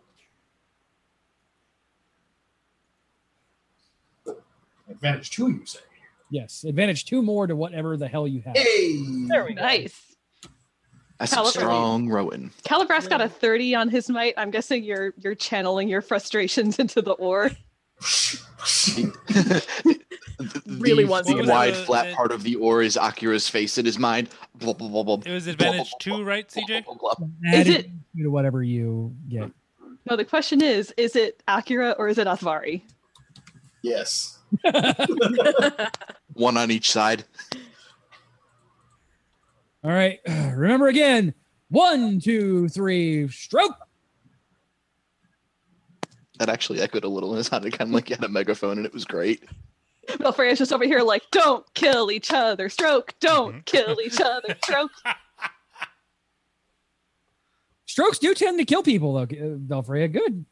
Advantage 2, you say? Yes, advantage 2 more to whatever the hell you have. Hey! There we go. Nice. That's some strong rowing. Calibras got a 30 on his might. I'm guessing you're channeling your frustrations into the oar. Really wants the to wide flat part of the oar is Akira's face in his mind. It was advantage 2, right, CJ? Is it to whatever you get? No, the question is it Akira or is it Athvari? Yes. One on each side. All right. Remember again. 1, 2, 3, stroke. That actually echoed a little, and it sounded kind of like you had a megaphone, and it was great. Valfreya's just over here like, don't kill each other, stroke. Don't kill each other, stroke. Strokes do tend to kill people, though, Valfreya. Good.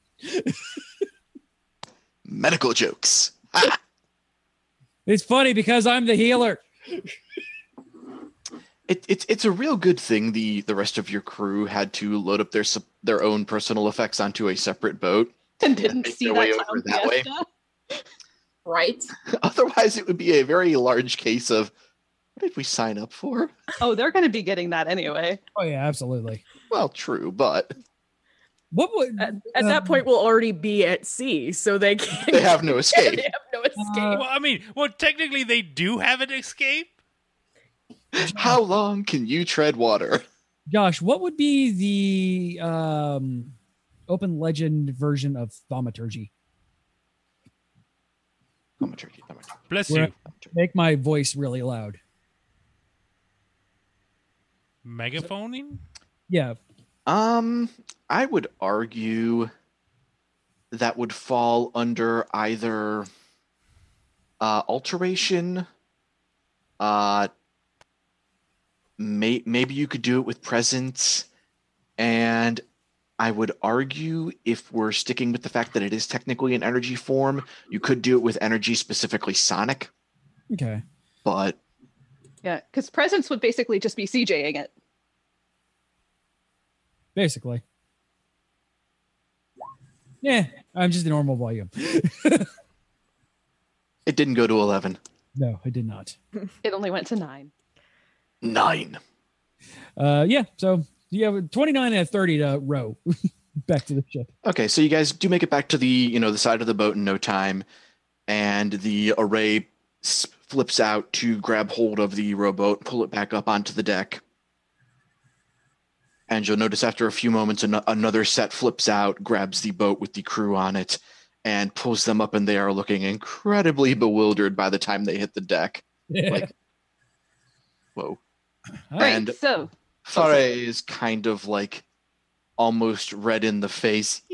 Medical jokes. It's funny because I'm the healer. It's a real good thing the rest of your crew had to load up their own personal effects onto a separate boat And didn't make see their that way clown over that way. fiesta. Right? Otherwise, it would be a very large case of what did we sign up for? Oh, they're going to be getting that anyway. Oh yeah, absolutely. Well, true, but What would At that point, we'll already be at sea, so they can't. they have no escape. They have no escape. Well, I mean, technically they do have an escape. How long can you tread water? Josh, what would be the open legend version of thaumaturgy? Thaumaturgy. Bless Where- you. Make my voice really loud. Megaphoning? Yeah. I would argue that would fall under either alteration. Maybe you could do it with presence, and I would argue if we're sticking with the fact that it is technically an energy form, you could do it with energy, specifically sonic. Okay. But Yeah, because presence would basically just be CJing it. Basically. Yeah, I'm just a normal volume. it didn't go to 11. No, I did not. It only went to 9. 9. Yeah, so you have 29 and 30 to row back to the ship. Okay, so you guys do make it back to the the side of the boat in no time, and the array flips out to grab hold of the rowboat, pull it back up onto the deck. And you'll notice after a few moments, another set flips out, grabs the boat with the crew on it, and pulls them up, and they are looking incredibly bewildered by the time they hit the deck. Yeah. Like, whoa. Right, And so Faray is kind of like almost red in the face.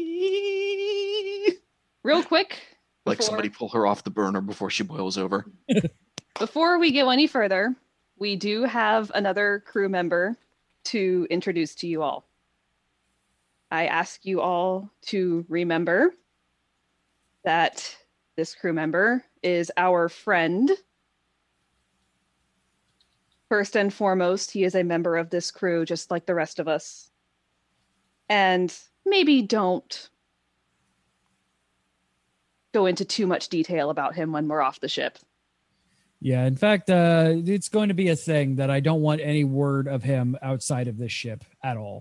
real quick, Like before- somebody pull her off the burner before she boils over. before we go any further, we do have another crew member to introduce to you all. I ask you all to remember that this crew member is our friend. First and foremost, he is a member of this crew, just like the rest of us. And maybe don't go into too much detail about him when we're off the ship. Yeah, in fact, it's going to be a thing that I don't want any word of him outside of this ship at all.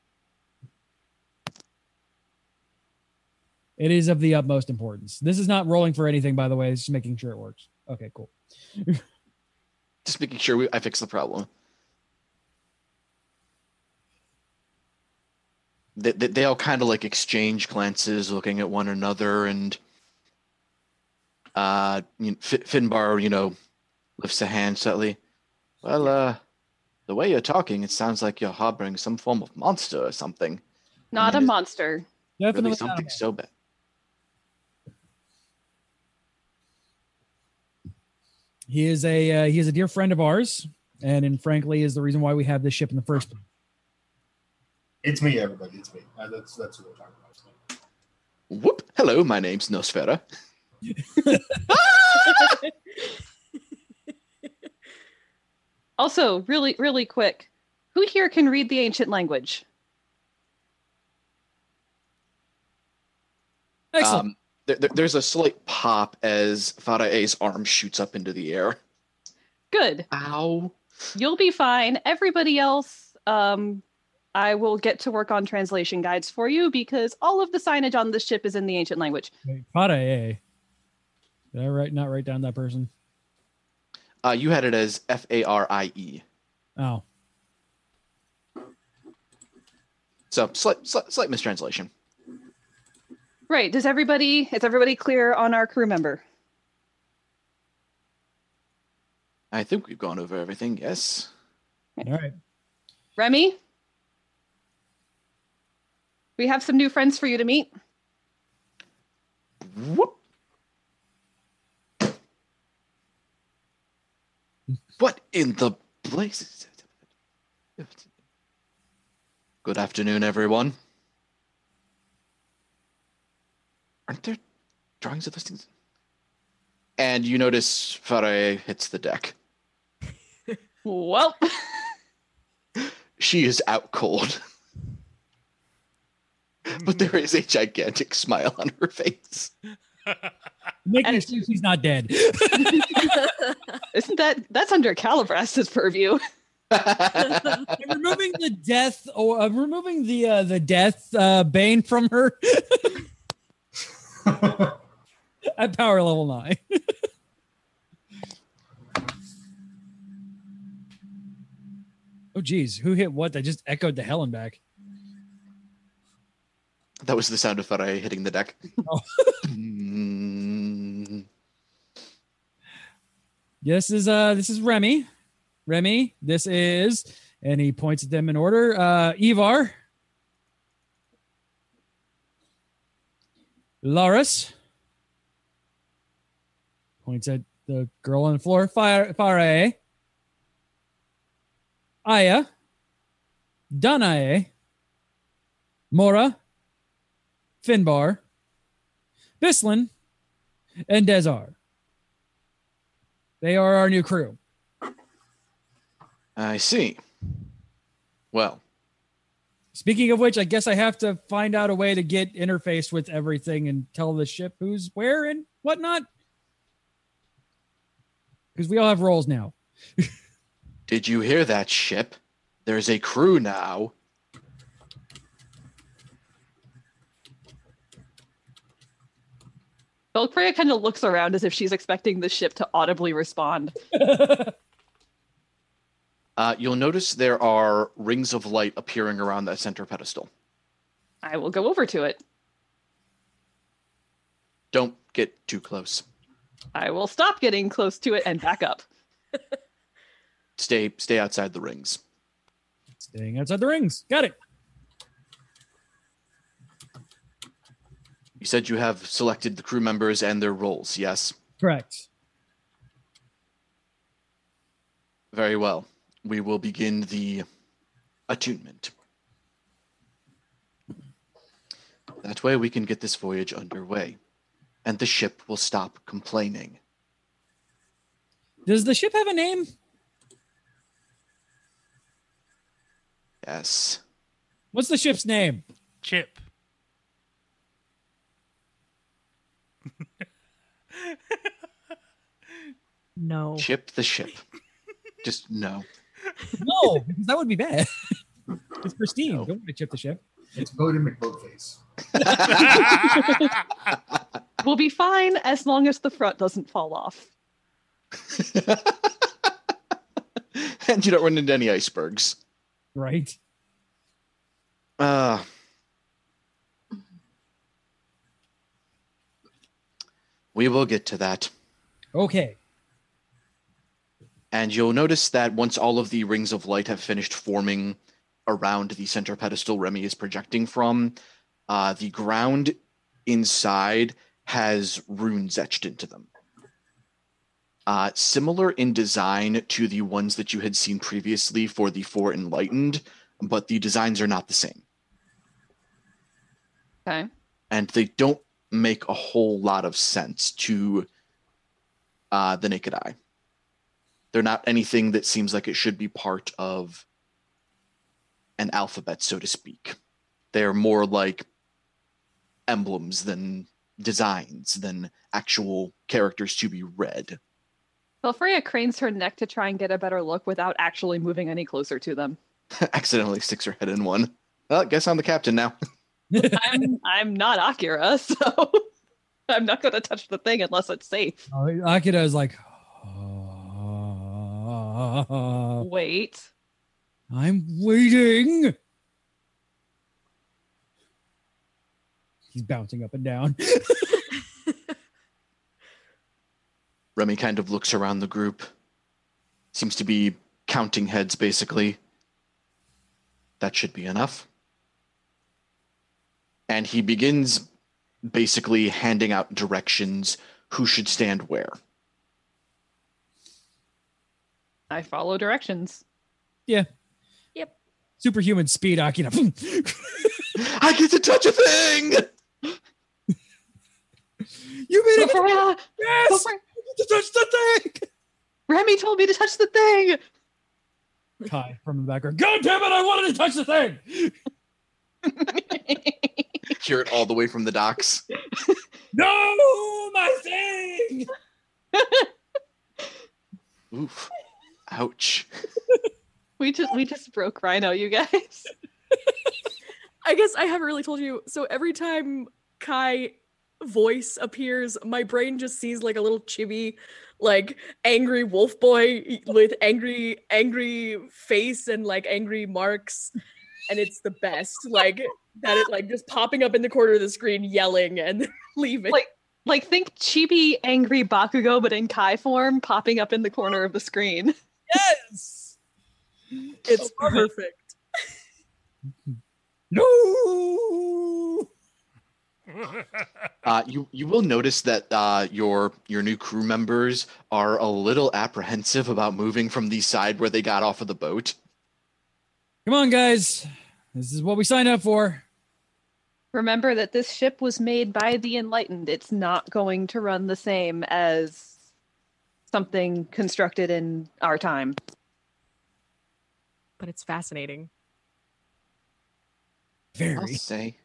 It is of the utmost importance. This is not rolling for anything, by the way. It's just making sure it works. Okay, cool. Just making sure I fix the problem. They all kind of like exchange glances, looking at one another, and Finbar, lifts a hand slightly. Well, the way you're talking, it sounds like you're harboring some form of monster or something. Not a it's monster. Definitely Really something so bad. He is a dear friend of ours, and frankly is the reason why we have this ship in the first place. It's me, everybody. It's me. That's who we're talking about. It's me. Whoop! Hello, my name's Nosfera. Also, really, really quick, who here can read the ancient language? Excellent. There's a slight pop as Farah's arm shoots up into the air. Good. Ow. You'll be fine. Everybody else, I will get to work on translation guides for you because all of the signage on this ship is in the ancient language. Wait, Farie. Did I not write down that person? You had it as Farie. Oh. So slight mistranslation. Right. Is everybody clear on our crew member? I think we've gone over everything, yes. All right. Remy? We have some new friends for you to meet. Whoop. What in the blazes? Good afternoon, everyone. Aren't there drawings of those things? And you notice Farai hits the deck. Well, she is out cold. But there is a gigantic smile on her face. Making sure she's not dead. Isn't that's under Calabras's purview? I'm removing the death, removing the death bane from her at power level 9. Oh geez, who hit what? That just echoed to hell and back. That was the sound of Farai hitting the deck. Oh. This is Remy. Remy, this is, and he points at them in order. Ivar, Laris, points at the girl on the floor. Farai, Aya, Danae, Mora, Finbar, Bislin, and Dezar. They are our new crew. I see. Well. Speaking of which, I guess I have to find out a way to get interfaced with everything and tell the ship who's where and whatnot. Because we all have roles now. Did you hear that, ship? There's a crew now. Belcrea kind of looks around as if she's expecting the ship to audibly respond. You'll notice there are rings of light appearing around that center pedestal. I will go over to it. Don't get too close. I will stop getting close to it and back up. Stay outside the rings. Staying outside the rings. Got it. You said you have selected the crew members and their roles, yes? Correct. Very well. We will begin the attunement. That way we can get this voyage underway, and the ship will stop complaining. Does the ship have a name? Yes. What's the ship's name? Chip. No. Chip the ship. Just no. No, because that would be bad. It's pristine. No. Don't want to chip the ship. It's Bodie McBoatface. We'll be fine as long as the front doesn't fall off. And you don't run into any icebergs. Right. We will get to that. Okay. And you'll notice that once all of the rings of light have finished forming around the center pedestal Remy is projecting from, the ground inside has runes etched into them. Similar in design to the ones that you had seen previously for the Four Enlightened, but the designs are not the same. Okay. And they don't make a whole lot of sense to the naked eye. They're not anything that seems like it should be part of an alphabet, so to speak. They're more like emblems than designs, than actual characters to be read. Belfrea cranes her neck to try and get a better look without actually moving any closer to them. Accidentally sticks her head in one. Well, guess I'm the captain now. I'm not Akira, so I'm not going to touch the thing unless it's safe. Akira is like, Wait. I'm waiting. He's bouncing up and down. Remy kind of looks around the group. Seems to be counting heads, basically. That should be enough. And he begins basically handing out directions who should stand where. I follow directions. Yeah. Yep. Superhuman speed, Akira. I get to touch a thing! You made it! Belfrea! Yes! Belfrea! I get to touch the thing! Remy told me to touch the thing! Kai from the background. God damn it! I wanted to touch the thing. Hear it all the way from the docks. No, my thing. Oof. Ouch. We just broke Rhino, you guys. I guess I haven't really told you. So every time Kai voice appears, my brain just sees like a little chibi, like angry wolf boy with angry face and like angry marks, and it's the best. Like that, it like just popping up in the corner of the screen, yelling and leaving. Like think chibi angry Bakugo, but in Kai form, popping up in the corner of the screen. Yes, it's perfect. No. You will notice that your new crew members are a little apprehensive about moving from the side where they got off of the boat. Come on, guys. This is what we signed up for. Remember that this ship was made by the Enlightened. It's not going to run the same as something constructed in our time. But it's fascinating. Very. I'll say.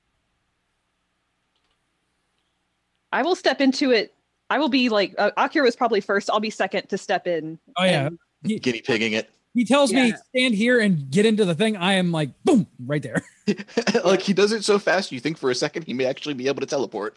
I will step into it. I will be like, Akira was probably first. I'll be second to step in. Oh, yeah. And Guinea pigging it. He tells me, stand here and get into the thing. I am like, boom, right there. Like, he does it so fast, you think for a second he may actually be able to teleport.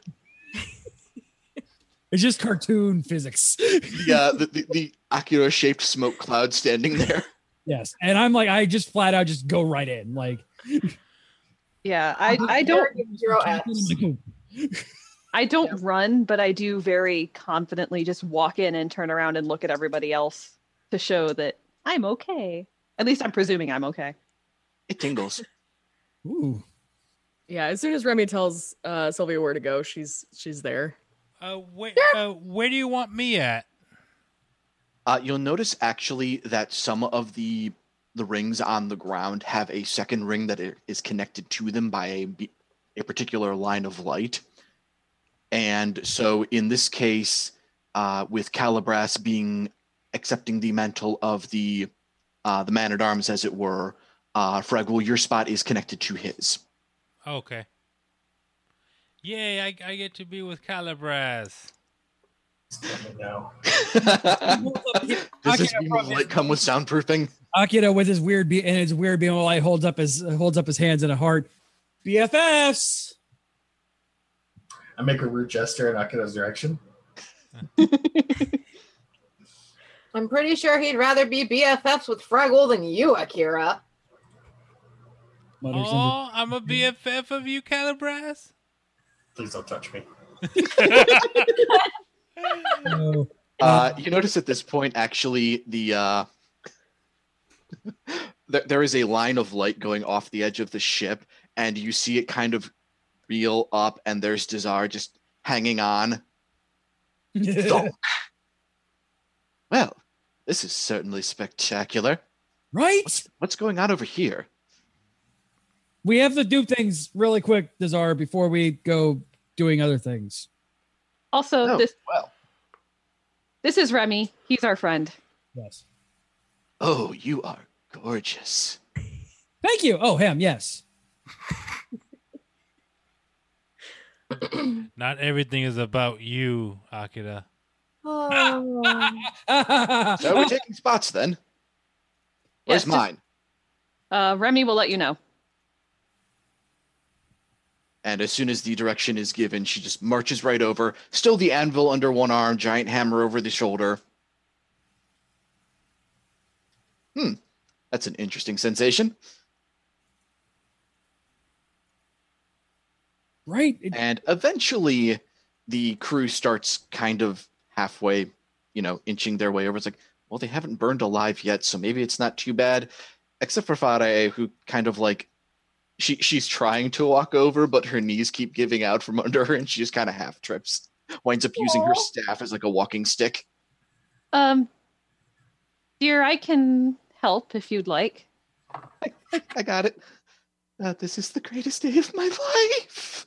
It's just cartoon physics. Yeah, the Akira-shaped smoke cloud standing there. Yes. And I'm like, I just flat out just go right in. Like, yeah, I don't. 0x. I don't run, but I do very confidently just walk in and turn around and look at everybody else to show that I'm okay. At least I'm presuming I'm okay. It tingles. ooh. Yeah, as soon as Remy tells Sylvia where to go, she's there. Where do you want me at? You'll notice actually that some of the rings on the ground have a second ring that is connected to them by a particular line of light. And so in this case, with Calibras accepting the mantle of the man-at-arms, as it were, Fraggle, your spot is connected to his. Okay. Yay, I get to be with Calibras. No. Does this beam of light come with soundproofing? Akira with his weird beam of light holds up his hands in a heart. BFFs. I make a rude gesture in Akira's direction. I'm pretty sure he'd rather be BFFs with Fraggle than you, Akira. Oh, I'm a BFF of you, Calibras? Please don't touch me. You notice at this point, actually, there is a line of light going off the edge of the ship, and you see it kind of reel up, and there's Dazar just hanging on. Thunk. Well, this is certainly spectacular. Right? What's going on over here? We have to do things really quick, Dazar, before we go doing other things. Also, well. This is Remy. He's our friend. Yes. Oh, you are gorgeous. Thank you. Oh, him. Yes. Not everything is about you, Akira. Oh. So we're taking spots then. Where's Yes, mine? Remy will let you know. And as soon as the direction is given, she just marches right over. Still the anvil under one arm, giant hammer over the shoulder. That's an interesting sensation. Right. And eventually the crew starts kind of halfway, inching their way over. It's like, well, they haven't burned alive yet, so maybe it's not too bad. Except for Farae, who kind of like, she's trying to walk over, but her knees keep giving out from under her, and she just kind of half trips. Winds up using her staff as like a walking stick. Dear, I can help if you'd like. I got it. This is the greatest day of my life.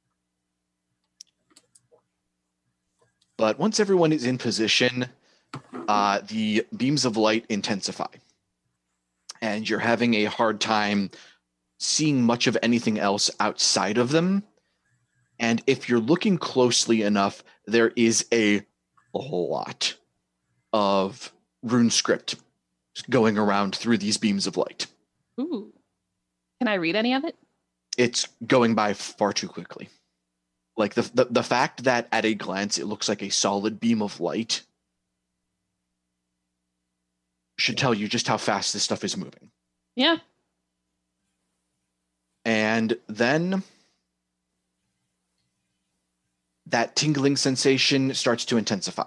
But once everyone is in position, the beams of light intensify. And you're having a hard time seeing much of anything else outside of them. And if you're looking closely enough, there is a lot of rune script going around through these beams of light. Ooh. Can I read any of it? It's going by far too quickly. Like the fact that at a glance it looks like a solid beam of light should tell you just how fast this stuff is moving. Yeah. And then that tingling sensation starts to intensify.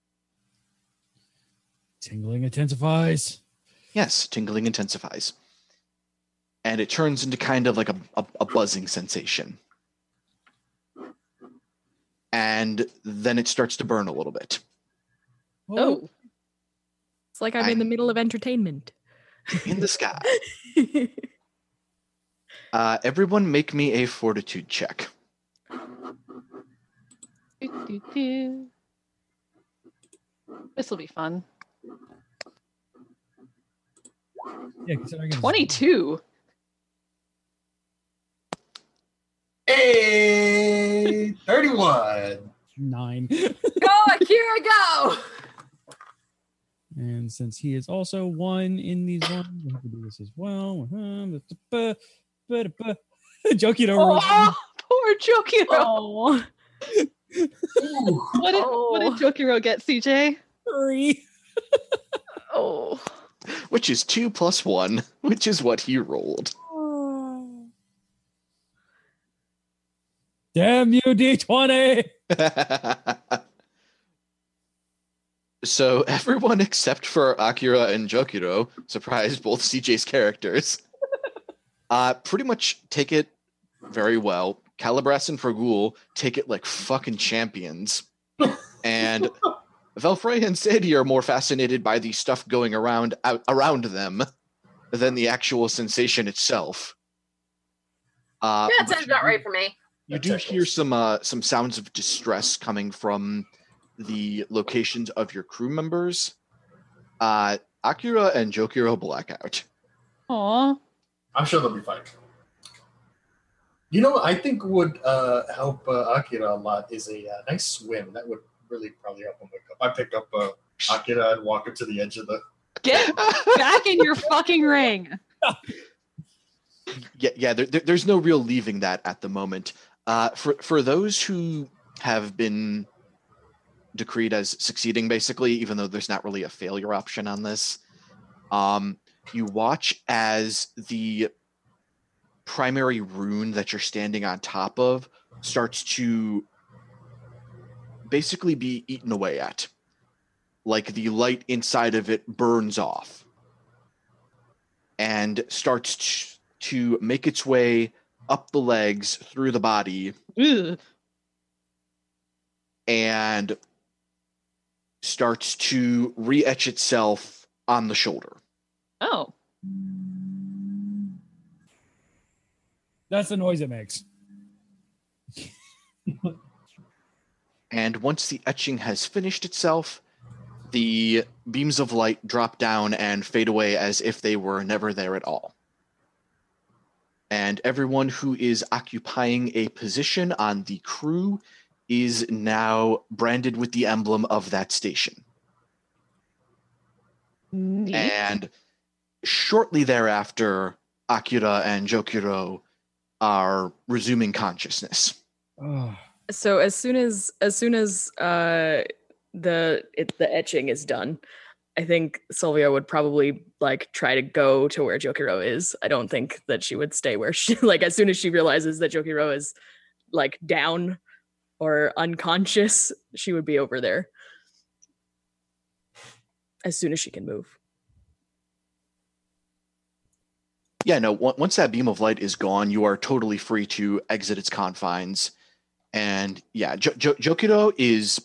Tingling intensifies. Yes, tingling intensifies. And it turns into kind of like a buzzing sensation. And then it starts to burn a little bit. Oh. It's like I'm in the middle of entertainment. In the sky. Everyone make me a fortitude check. This will be fun. Yeah, considering it's 22. Hey, 31. 9. Go, Akira, go! And since he is also 1 in these ones, we have to do this as well. Jokito rolls. Oh, poor Jokiro. Oh, What did Jokiro get, CJ? 3. Oh. Which is 2 plus 1, which is what he rolled. Damn you, D20! So everyone except for Akira and Jokiro, surprise, both CJ's characters, pretty much take it very well. Calabras and Fragul take it like fucking champions. And Velfrey and Sadie are more fascinated by the stuff going around them than the actual sensation itself. Yeah, that sounds about right for me. You do hear some sounds of distress coming from the locations of your crew members. Akira and Jokiro black out. Aw. I'm sure they'll be fine. You know, I think would help Akira a lot is a nice swim. That would really probably help him wake up. I pick up Akira and walk him to the edge of the... Get back in your fucking ring. Yeah. There's no real leaving that at the moment. For those who have been decreed as succeeding, basically, even though there's not really a failure option on this, you watch as the primary rune that you're standing on top of starts to basically be eaten away at. Like the light inside of it burns off and starts to make its way up the legs, through the body, and starts to re-etch itself on the shoulder. Oh. That's the noise it makes. And once the etching has finished itself, the beams of light drop down and fade away as if they were never there at all. And everyone who is occupying a position on the crew is now branded with the emblem of that station. Neat. And shortly thereafter, Akira and Jokiro are resuming consciousness. Oh. So as soon as the etching is done, I think Sylvia would probably like try to go to where Jokiro is. I don't think that she would stay where she like as soon as she realizes that Jokiro is like down or unconscious, she would be over there as soon as she can move. Yeah, no, once that beam of light is gone, you are totally free to exit its confines. And yeah, Jokiro is,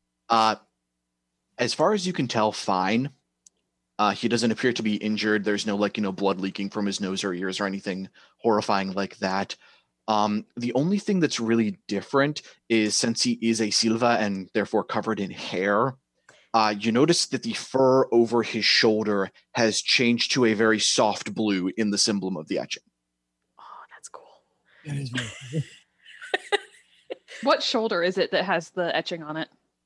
as far as you can tell, fine. He doesn't appear to be injured. There's no blood leaking from his nose or ears or anything horrifying like that. The only thing that's really different is since he is a Silva and therefore covered in hair, You notice that the fur over his shoulder has changed to a very soft blue in the symbol of the etching. Oh, that's cool. That is very cool. What shoulder is it that has the etching on it?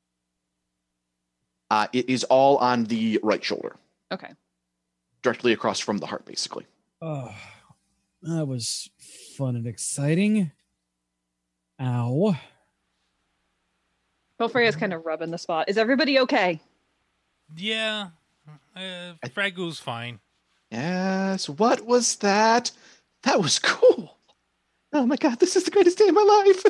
It is all on the right shoulder, Okay. directly across from the heart, basically. Oh, that was fun and exciting. Ow. Belfreya's kind of rubbing the spot. Is everybody okay? Yeah. Fragu's fine. Yes, what was that? That was cool. Oh my god, this is the greatest day of my life.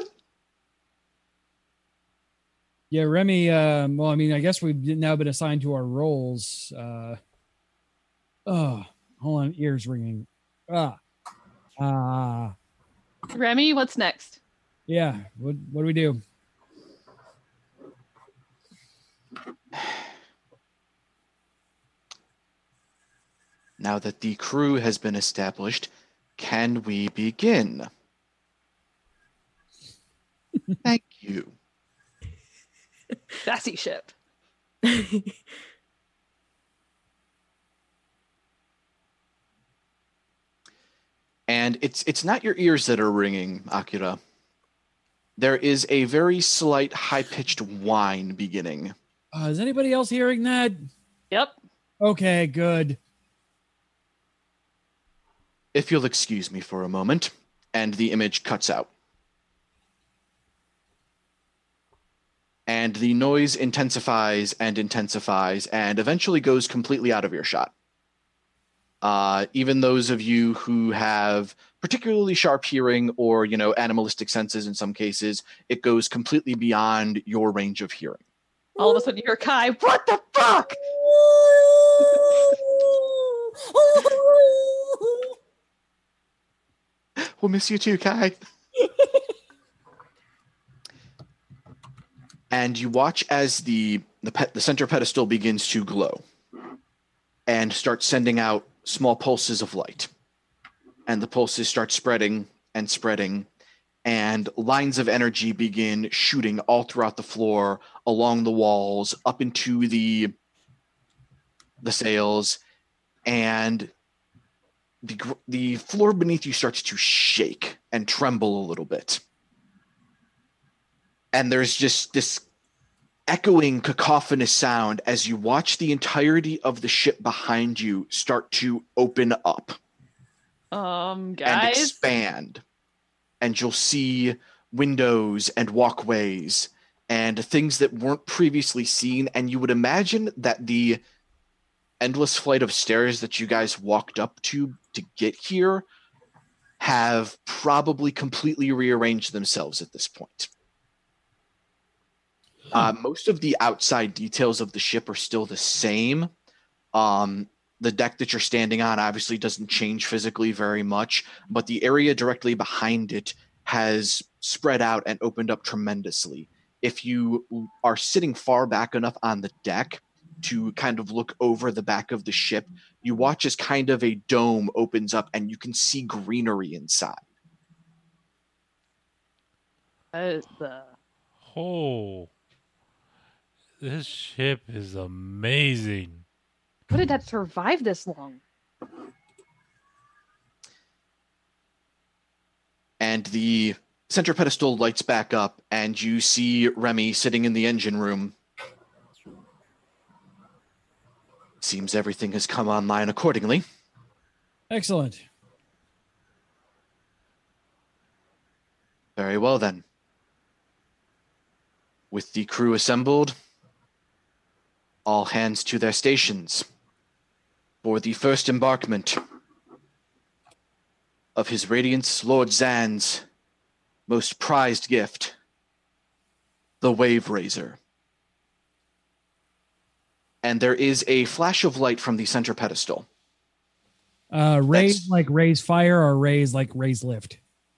Yeah, Remy, well, I mean, I guess we've now been assigned to our roles. Hold on, ears ringing. Remy, what's next? Yeah, what do we do? Now that the crew has been established, can we begin? Thank you. Sassy ship. And it's not your ears that are ringing, Akira. There is a very slight high-pitched whine beginning. Is anybody else hearing that? Yep. Okay, good. If you'll excuse me for a moment, and the image cuts out. And the noise intensifies and intensifies and eventually goes completely out of earshot. Even those of you who have particularly sharp hearing or, animalistic senses in some cases, it goes completely beyond your range of hearing. All of a sudden, you're Kai. What the fuck? We'll miss you too, Kai. And you watch as the center pedestal begins to glow and starts sending out small pulses of light. And the pulses start spreading and spreading, and lines of energy begin shooting all throughout the floor, along the walls, up into the sails, and the floor beneath you starts to shake and tremble a little bit. And there's just this echoing, cacophonous sound as you watch the entirety of the ship behind you start to open up. Guys? And expand. And you'll see windows and walkways and things that weren't previously seen. And you would imagine that the endless flight of stairs that you guys walked up to get here have probably completely rearranged themselves at this point. Most of the outside details of the ship are still the same. The deck that you're standing on obviously doesn't change physically very much, but the area directly behind it has spread out and opened up tremendously. If you are sitting far back enough on the deck to kind of look over the back of the ship, you watch as kind of a dome opens up and you can see greenery inside. Oh, this ship is amazing. How did that survive this long? And the center pedestal lights back up, and you see Remy sitting in the engine room. Seems everything has come online accordingly. Excellent. Very well, then. With the crew assembled, all hands to their stations for the first embarkment of His Radiance Lord Zan's most prized gift, the Wave Razor. And there is a flash of light from the center pedestal. Raise like raise fire or raise like raise lift?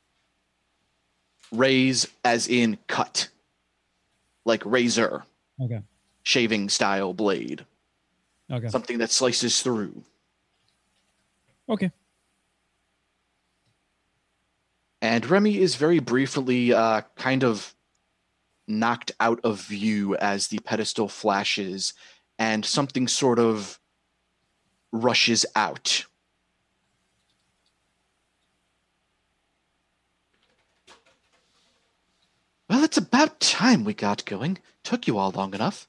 Raise as in cut. Like razor. Okay. Shaving style blade. Okay. Something that slices through. Okay. And Remy is very briefly kind of knocked out of view as the pedestal flashes and something sort of rushes out. Well, it's about time we got going. Took you all long enough.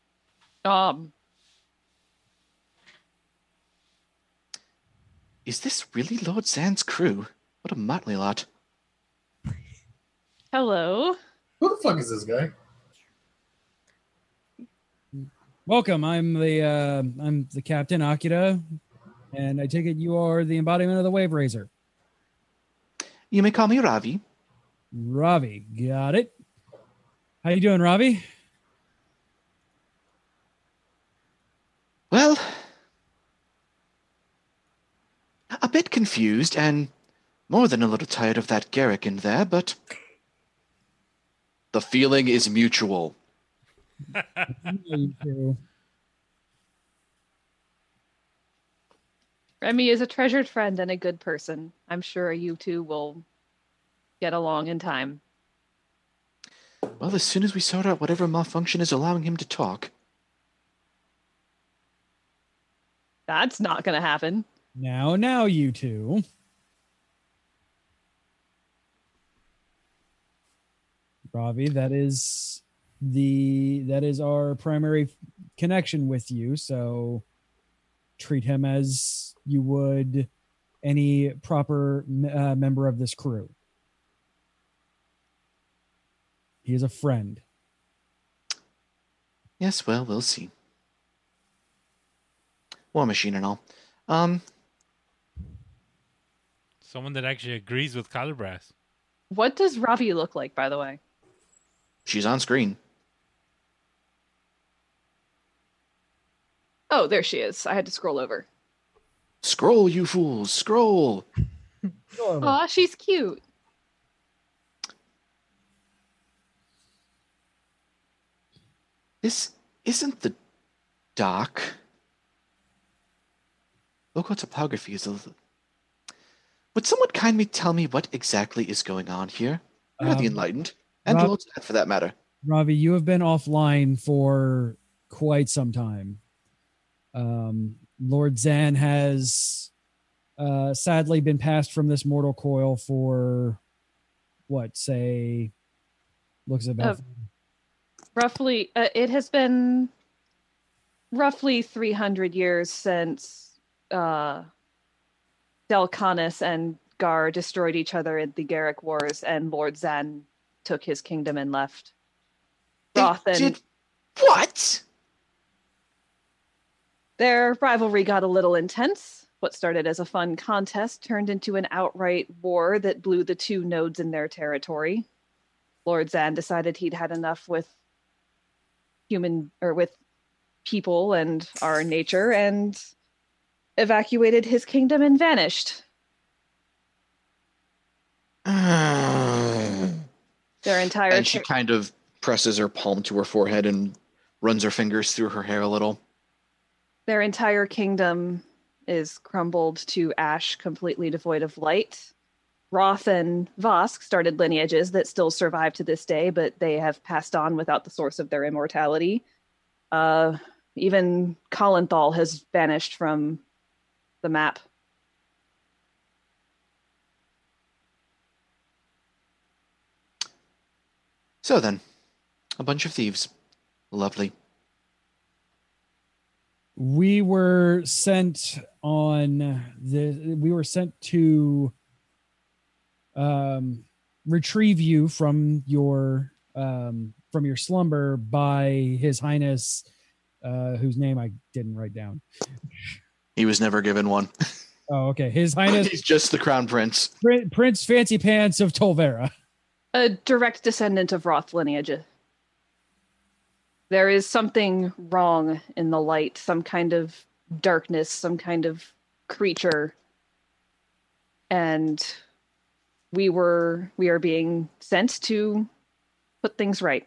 Is this really Lord Zan's crew? What a motley lot. Hello. Who the fuck is this guy? Welcome. I'm the captain, Akira, and I take it you are the embodiment of the Wave Razor. You may call me Ravi. Ravi, got it. How you doing, Ravi? Well, a bit confused and more than a little tired of that Garrick in there, but the feeling is mutual. You too. Remy is a treasured friend and a good person. I'm sure you two will get along in time. Well, as soon as we sort out whatever malfunction is allowing him to talk. That's not going to happen. Now, you two. Ravi, that is our primary connection with you, so treat him as you would any proper member of this crew. He is a friend. Yes, well, we'll see. War Machine and all. Someone that actually agrees with Calibras. What does Ravi look like, by the way? She's on screen. Oh, there she is. I had to scroll over. Scroll, you fools, scroll. Aw, she's cute. This isn't the dock. Local topography is a little... Would someone kindly tell me what exactly is going on here? I'm not the enlightened. And Rob- Lord's Dead, for that matter. Ravi, you have been offline for quite some time. Lord Zan has sadly been passed from this mortal coil for looks about Roughly, it has been roughly 300 years since Delcanis and Gar destroyed each other in the Garrick Wars, and Lord Zan took his kingdom and left. Did what? Their rivalry got a little intense. What started as a fun contest turned into an outright war that blew the two nodes in their territory. Lord Zan decided he'd had enough with people and our nature and evacuated his kingdom and vanished. Their entire And she kind of presses her palm to her forehead and runs her fingers through her hair a little. Their entire kingdom is crumbled to ash, completely devoid of light. Roth and Vosk started lineages that still survive to this day, but they have passed on without the source of their immortality. Even Collenthal has vanished from the map. So then, a bunch of thieves. Lovely. We were sent to retrieve you from your slumber by His Highness, whose name I didn't write down. He was never given one. Oh, okay. His Highness. He's just the crown prince. Prince Fancy Pants of Tolvera. A direct descendant of Roth lineage. There is something wrong in the light, some kind of darkness, some kind of creature. And we are being sent to put things right.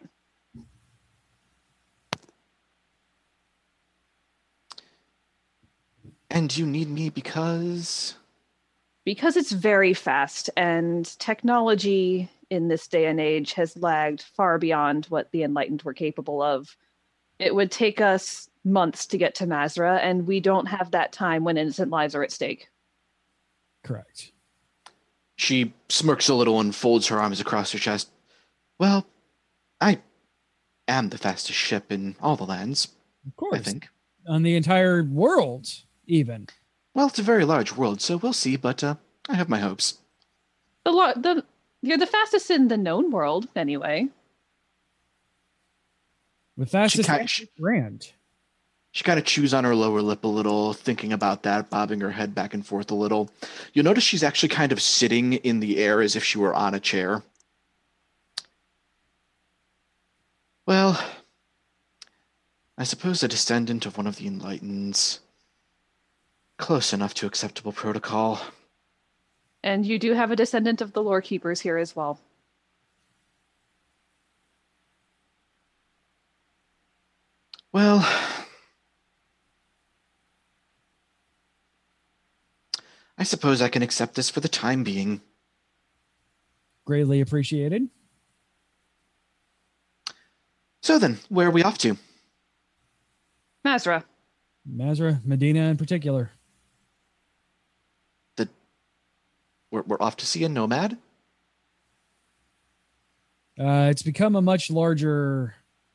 And you need me because? Because it's very fast and technology in this day and age has lagged far beyond what the Enlightened were capable of. It would take us months to get to Mazra, and we don't have that time when innocent lives are at stake. Correct. She smirks a little and folds her arms across her chest. Well, I am the fastest ship in all the lands. Of course. I think. On the entire world, even. Well, it's a very large world, so we'll see, but I have my hopes. You're the fastest in the known world, anyway. The fastest brand. She kind of chews on her lower lip a little, thinking about that, bobbing her head back and forth a little. You'll notice she's actually kind of sitting in the air as if she were on a chair. Well, I suppose a descendant of one of the Enlighteneds. Close enough to acceptable protocol. And you do have a descendant of the Lore Keepers here as well. Well, I suppose I can accept this for the time being. Greatly appreciated. So then, where are we off to? Mazra. Mazra, Medina in particular. We're off to see a nomad? It's become a much larger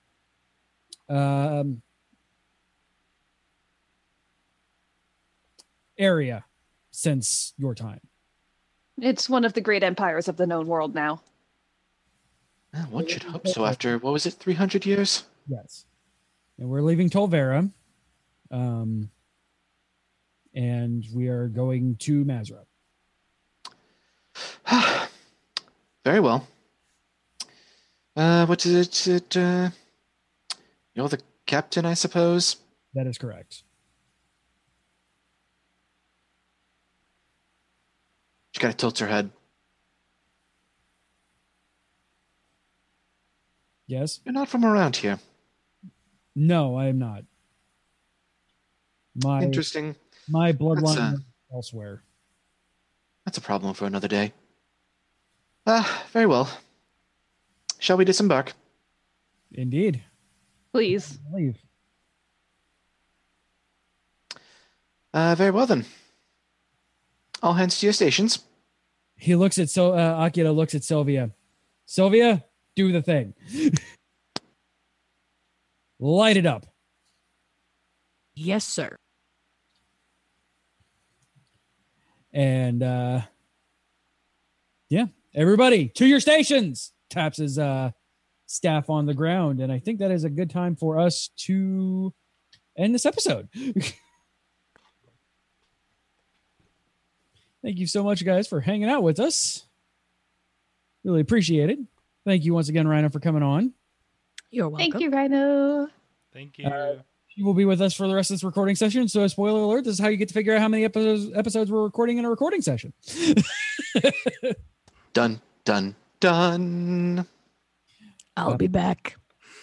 area since your time. It's one of the great empires of the known world now. Well, one should hope so after, 300 years? Yes. And we're leaving Tolvera. And we are going to Mazra. Very well. What is it? You're the captain, I suppose? That is correct. She kind of tilts her head. Yes? You're not from around here. No, I am not. Interesting. My bloodline is elsewhere. That's a problem for another day. Very well. Shall we disembark? Indeed. Please. Leave. Very well then. All hands to your stations. He looks at Akira looks at Sylvia. Sylvia, do the thing. Light it up. Yes, sir. And yeah, everybody to your stations. Taps his staff on the ground, and I think that is a good time for us to end this episode. Thank you so much, guys, for hanging out with us. Really appreciate it. Thank you once again, Rhino, for coming on. You're welcome. Thank you, Rhino. Thank you. She will be with us for the rest of this recording session. So, spoiler alert, this is how you get to figure out how many episodes we're recording in a recording session. Done, done, done. I'll be back.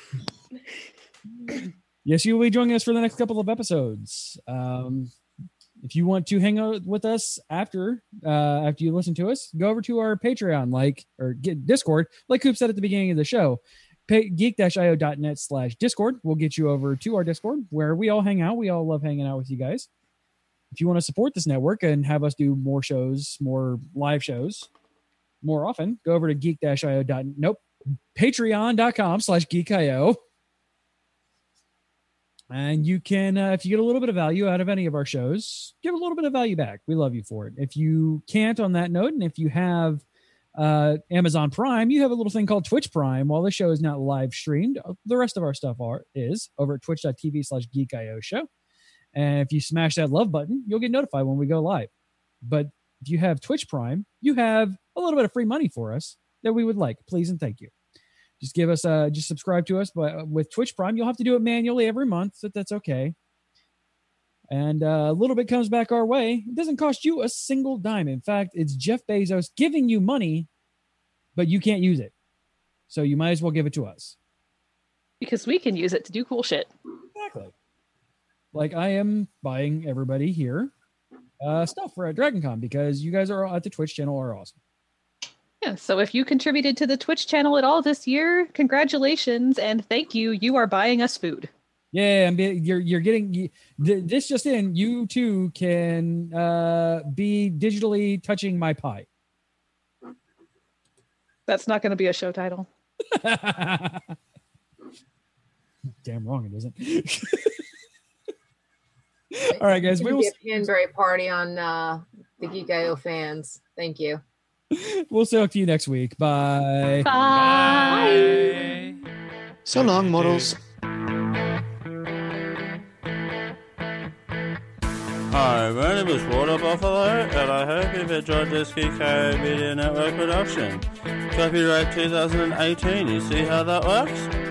Yes, you will be joining us for the next couple of episodes. If you want to hang out with us after you listen to us, go over to our Patreon, or get Discord, like Coop said at the beginning of the show. geek-io.net/Discord will get you over to our Discord where we all hang out. We all love hanging out with you guys. If you want to support this network and have us do more shows, more live shows more often, go over to patreon.com/geekio. And you can, if you get a little bit of value out of any of our shows, give a little bit of value back. We love you for it. If you can't on that note, and if you have Amazon Prime, you have a little thing called Twitch Prime. While the show is not live streamed, the rest of our stuff is over at twitch.tv/geekio show. And if you smash that love button, you'll get notified when we go live. But if you have Twitch Prime, you have a little bit of free money for us that we would like. Please and thank you. Just give us just subscribe to us. But with Twitch Prime, you'll have to do it manually every month. That's okay. And a little bit comes back our way. It doesn't cost you a single dime. In fact, it's Jeff Bezos giving you money, but you can't use it. So you might as well give it to us. Because we can use it to do cool shit. Exactly. Like I am buying everybody here stuff for at DragonCon because you guys are at the Twitch channel are awesome. Yeah, so if you contributed to the Twitch channel at all this year, congratulations and thank you. You are buying us food. Yeah, and you're getting this just in. You too can be digitally touching my pie. That's not going to be a show title. Damn wrong it isn't. All right, guys. We will be a Panbury party on the Geek.io fans. Thank you. We'll talk to you next week. Bye. Bye. So long, mortals. Hi, my name is Water Buffalo, and I hope you've enjoyed this Geek.io Media Network production. Copyright 2018, you see how that works?